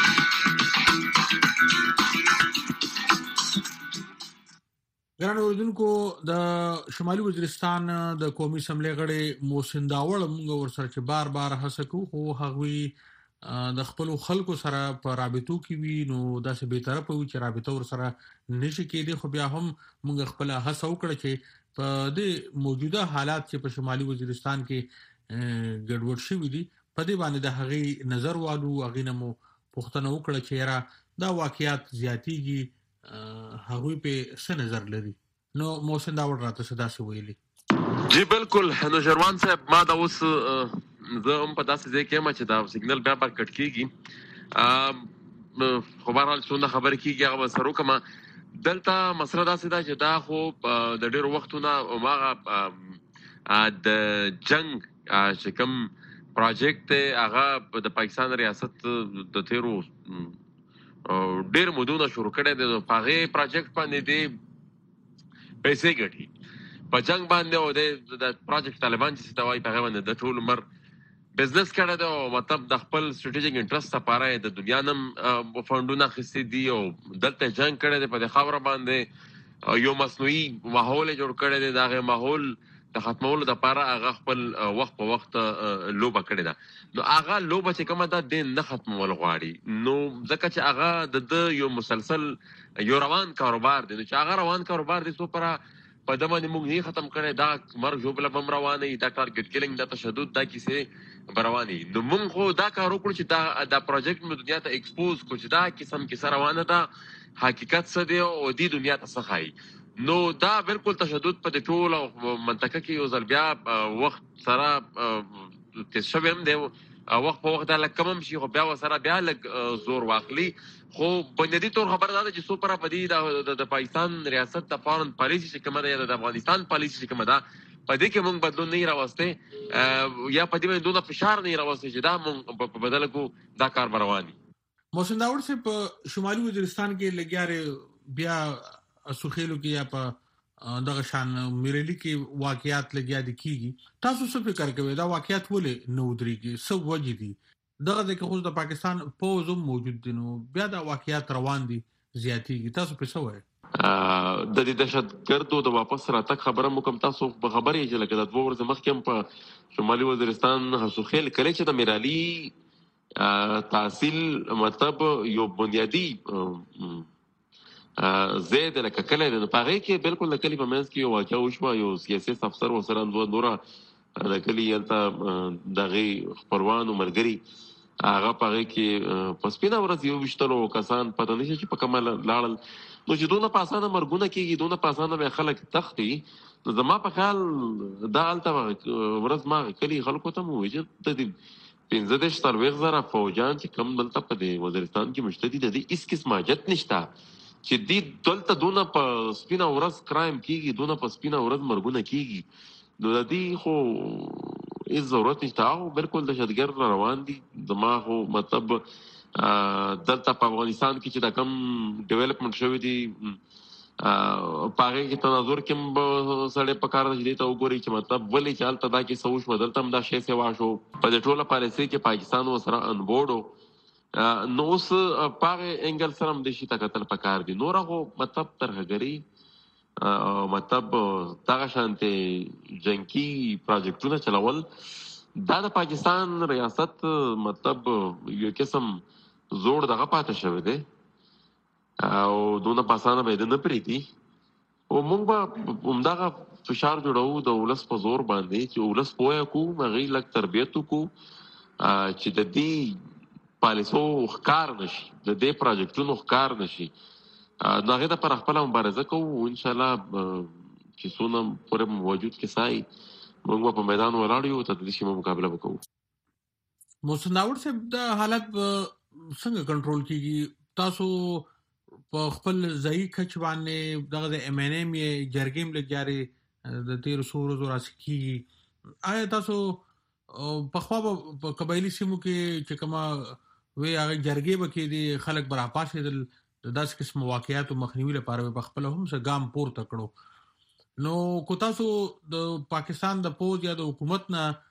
ګران اوردونکو د شمالي وزیرستان د قومي اسمبلی غړي محسن داور موږ ورسره چې بار بار هڅه کوو خو هغه د خپل خلکو سره په رابطو کې وي نو داسې به طرفه وي چې رابطه ور سره نشي کېدی خو بیا هم موږ خپل هڅه وکړه چې په دې موجوده حالات چې په شمالي وزیرستان کې ګډوډ شوي دي په دې باندې د هغه نظر والو هغه نمو پښتنه وکړه چې را دا واقعیت زیاتېږي هغوی په څه نظر لري نو محسن داور راته صدا سي ویلي جی بالکل نو شروان صاحب ما دا اوس زه هم په داسې ځای کې ما چې دا سیګنل بیا پر کټ کیږي خو بهرحال څونه خبر کیږي هغه سره کوم دلته مسله داسې ده چې دا خو د ډېر وختونه هغه د جنگ چې کوم پروجیکټ هغه د پاکستان ریاست د تیرو ډېر مودونه شروع کړي دي په هغه پروجیکټ باندې دي پیسې ګټي په جنگ باندې او د پروجیکټ طالبان چې توای په هغه باندې د ټول عمر بزنس کړه دا او مطلب د خپل سټریټیجیک انټرست لپاره د دنیا نم فندونه خسي دي او دلته جنگ کړي په د خبره باندې یو مصنوعي ماحول جوړ کړي دي دا غو ماحول د ختمولو لپاره هغه خپل وخت په وخت لوبه کړی دا نو هغه لوبه چې کومه ده د نه ختمول غواړي نو ځکه چې هغه د یو مسلسل یو روان کاروبار دی چې هغه روان کاروبار دی سو پر په دمه موږ نه ختم کړي دا مرګ جوړ بم روانه دا ټارګټ کیلینګ دا تشدد دا کیسه برواني نو موږ خو دا کار وکړو چې دا پروجیکټ مو دنیا ته ایکسپوز کو چې دا قسم کې روانه ده حقیقت څه دی او د دنیا ته څه خای نو دا بالکل تشدد په د ټول منطقه کې یو ځل بیا وخت سره تاسو هم دی وخت په وخت د کمم شي خو بیا وسره بیا لګ زور واخلي خو بنیادی طور خبره ده چې سوپر پدې د پاکستان ریاست د فارن پالیسی چې کومه ده د افغانستان پالیسی چې کومه ده پدې کې موږ بدلون نه راوسته یا پدې باندې دوه فشار نه راوسته چې دا موږ په بدل کو دا کار رواني. محسن داور سے په شمالي وزیرستان کې لګیاره بیا اسوخېلو کې یا په دغه شان میرلی کې واقعیات لګیا دي کیږي تاسو څه فکر کوئ دا واقعیات ولې نو درېږي څه وجې دي دغه د خو د پاکستان پوز موجود دي نو بیا دا واقعیات روان دي زیاتېږي تاسو په څه وایي د دې دهشتګردو د واپس راتګ خبره مو کوم تاسو په خبرې چې لکه د 2 ورځې مخکې په شمالي وزیرستان اسوخېل کله چې د میرلی تحصیل مطلب یو بنیادی زید لکه کله د پاره کې بالکل د کلی په منځ کې یو واقعا وشو یو سیاسي افسر وسره نورا د کلی یلته دغه خپلوان او مرګري هغه پاره کې پسپینا ورځ یو وشتلو کسان پته نشي چې په کمال لاړل نو چې دونه پاسانه مرګونه کېږي دونه پاسانه به خلک تختی نو زما په خیال دا الته ورځ ما کلی خلکو ته مو وجه د 15 سرویغ زره فوجان چې کم دلته په وزیرستان کې مشتدي د دې اس قسمه جت نشتا چې دې دلته دونه په سپینا ورځ کرایم کېږي دونه په سپینا ورځ مرګونه کېږي نو د دې خو هیڅ ضرورت نشته او بالکل دهشتګرد روان دي زما خو مطلب دلته په افغانستان کې چې دا کم ډیولپمنٹ شوی دی پاره کې تناظر کې سړی په کار دی ته وګوري چې مطلب ولې چالت دا کې سوش بدلته هم دا شی سیوا شو په دې ټوله پالیسي کې پاکستان وسره ان بورډو نو اوس پاره انګل سره د شي تکتل پکار دي نور هغه مطلب ترهګری مطلب دغه شانته جنگي پروجیکټونه چلول دا د پاکستان ریاست مطلب یو قسم زوړ دغه پاتې شوی دی او دونه پاسانه به نه پریتی او موږ به همدغه فشار جوړو د ولس په زور باندې چې ولس پوهه کو مغی لک تربیت کو چې د دې پالیسو ښکار نشي د دې پروجیکټونو ښکار نشي دغه د پر خپل مبارزه کوو ان شاء الله چې څونه پورې موجود کې سای موږ په میدان ولاړ یو ته د شي مقابله وکړو. محسن داور صاحب د حالت څنګه کنټرول کیږي تاسو په خپل ځای کچ باندې دغه د ام ان ام جرګیم لګیاري د 1300 راځي آیا تاسو په خوا په قبایلی سیمو کې چې کومه وی هغه جرګې بکې دي خلک برا پاسې د داس قسم واقعیات مخنیوي لپاره په خپل هم څه ګام پورته کړو نو کو تاسو د پاکستان د پوز یا د حکومت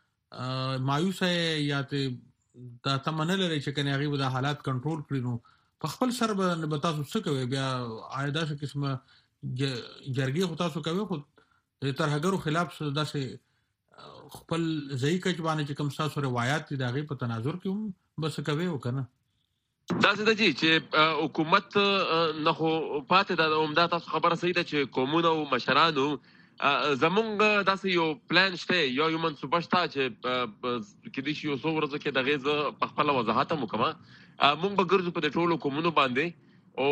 نه مایوس یا ته دا تمنه لري چې کنه هغه د حالات کنټرول کړي نو په خپل سر به تاسو څه کوي بیا آیدا څه قسمه جرګې خو تاسو کوي خو د ترهګرو خلاف داسې خپل ځای کچ باندې چې کوم تاسو روایت دي دغه په تناظر کې هم بس کوي وکنه دا څه دي چې حکومت نه خو پاتې د عمده تاسو خبره صحیح ده چې قومونه او مشرانو زمونږ داسې یو پلان شته یو منصوبه شته چې کدي شي یو څو ورځې کې د غیزه په خپل وضاحت وکړم مونږ به ګرځو په ټولو قومونو باندې او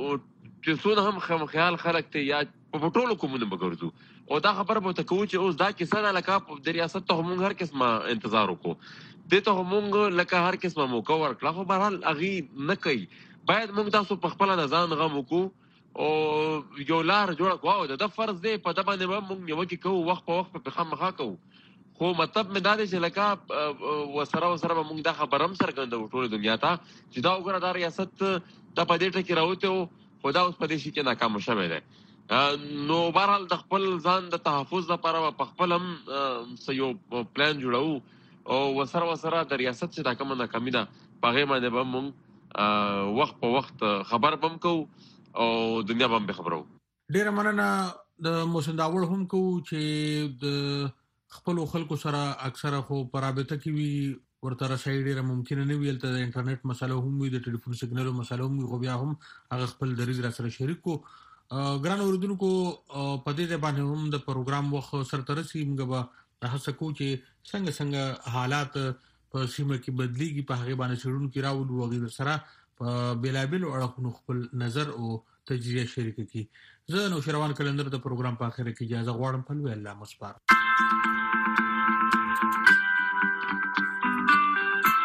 چې څونه هم خیال خلک ته یا په ټولو قومونو به ګرځو او دا خبره به تکو چې اوس دا کیسه نه لکه د ریاست ته مونږ هر قسمه انتظار وکړو دته مونږ لکه هر قسمه موقع ورکړه خو بهرحال اغي نه کوي باید مونږ تاسو په خپل ځان غو وکړو او یو لار جوړ کوو د فرض دی په دبا نه مونږ یو کې کوو وخت په وخت په خامخا کوو خو مطلب مې دا دی چې لکه وسره مونږ دا خبرم سرګندو ټول دنیا ته چې دا وګړه د ریاست د پدې ټکی راوته خدا اوس پدې شي کې ناکام شوه دی نو بهرحال د خپل ځان د تحفظ لپاره په خپل هم یو پلان جوړو او وسره د ریاست څخه دا کومه ناکامي ده په غیمه نه به مونږ وخت په وخت خبر بم کو او دنیا باندې خبرو ډیر مننه د محسن داور هم کو چې د خپل خلکو سره اکثره خو پرابطه کې وی ورته رسای ډیره ممکن نه ویل ته د انټرنیټ مسله هم وي د ټلیفون سیګنالو مسله هم وي خو بیا هم هغه خپل دریز را سره شریک کو ګران اوردونکو په دې باندې هم د پروګرام وخت سره ترسي موږ به هڅه کوو چې څنګه حالات په سیمه کې بدلیږي په هغه باندې شروع کی راوړو او غیر سره په بلابل اړخونو خپل نظر او تجزیه شریک کی زه نو شروان کلندر د پروګرام په اخر کې اجازه غواړم په الله مسپار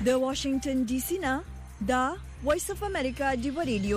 د واشنگټن ډي سي نه دا وایس اف امریکا دی ریډیو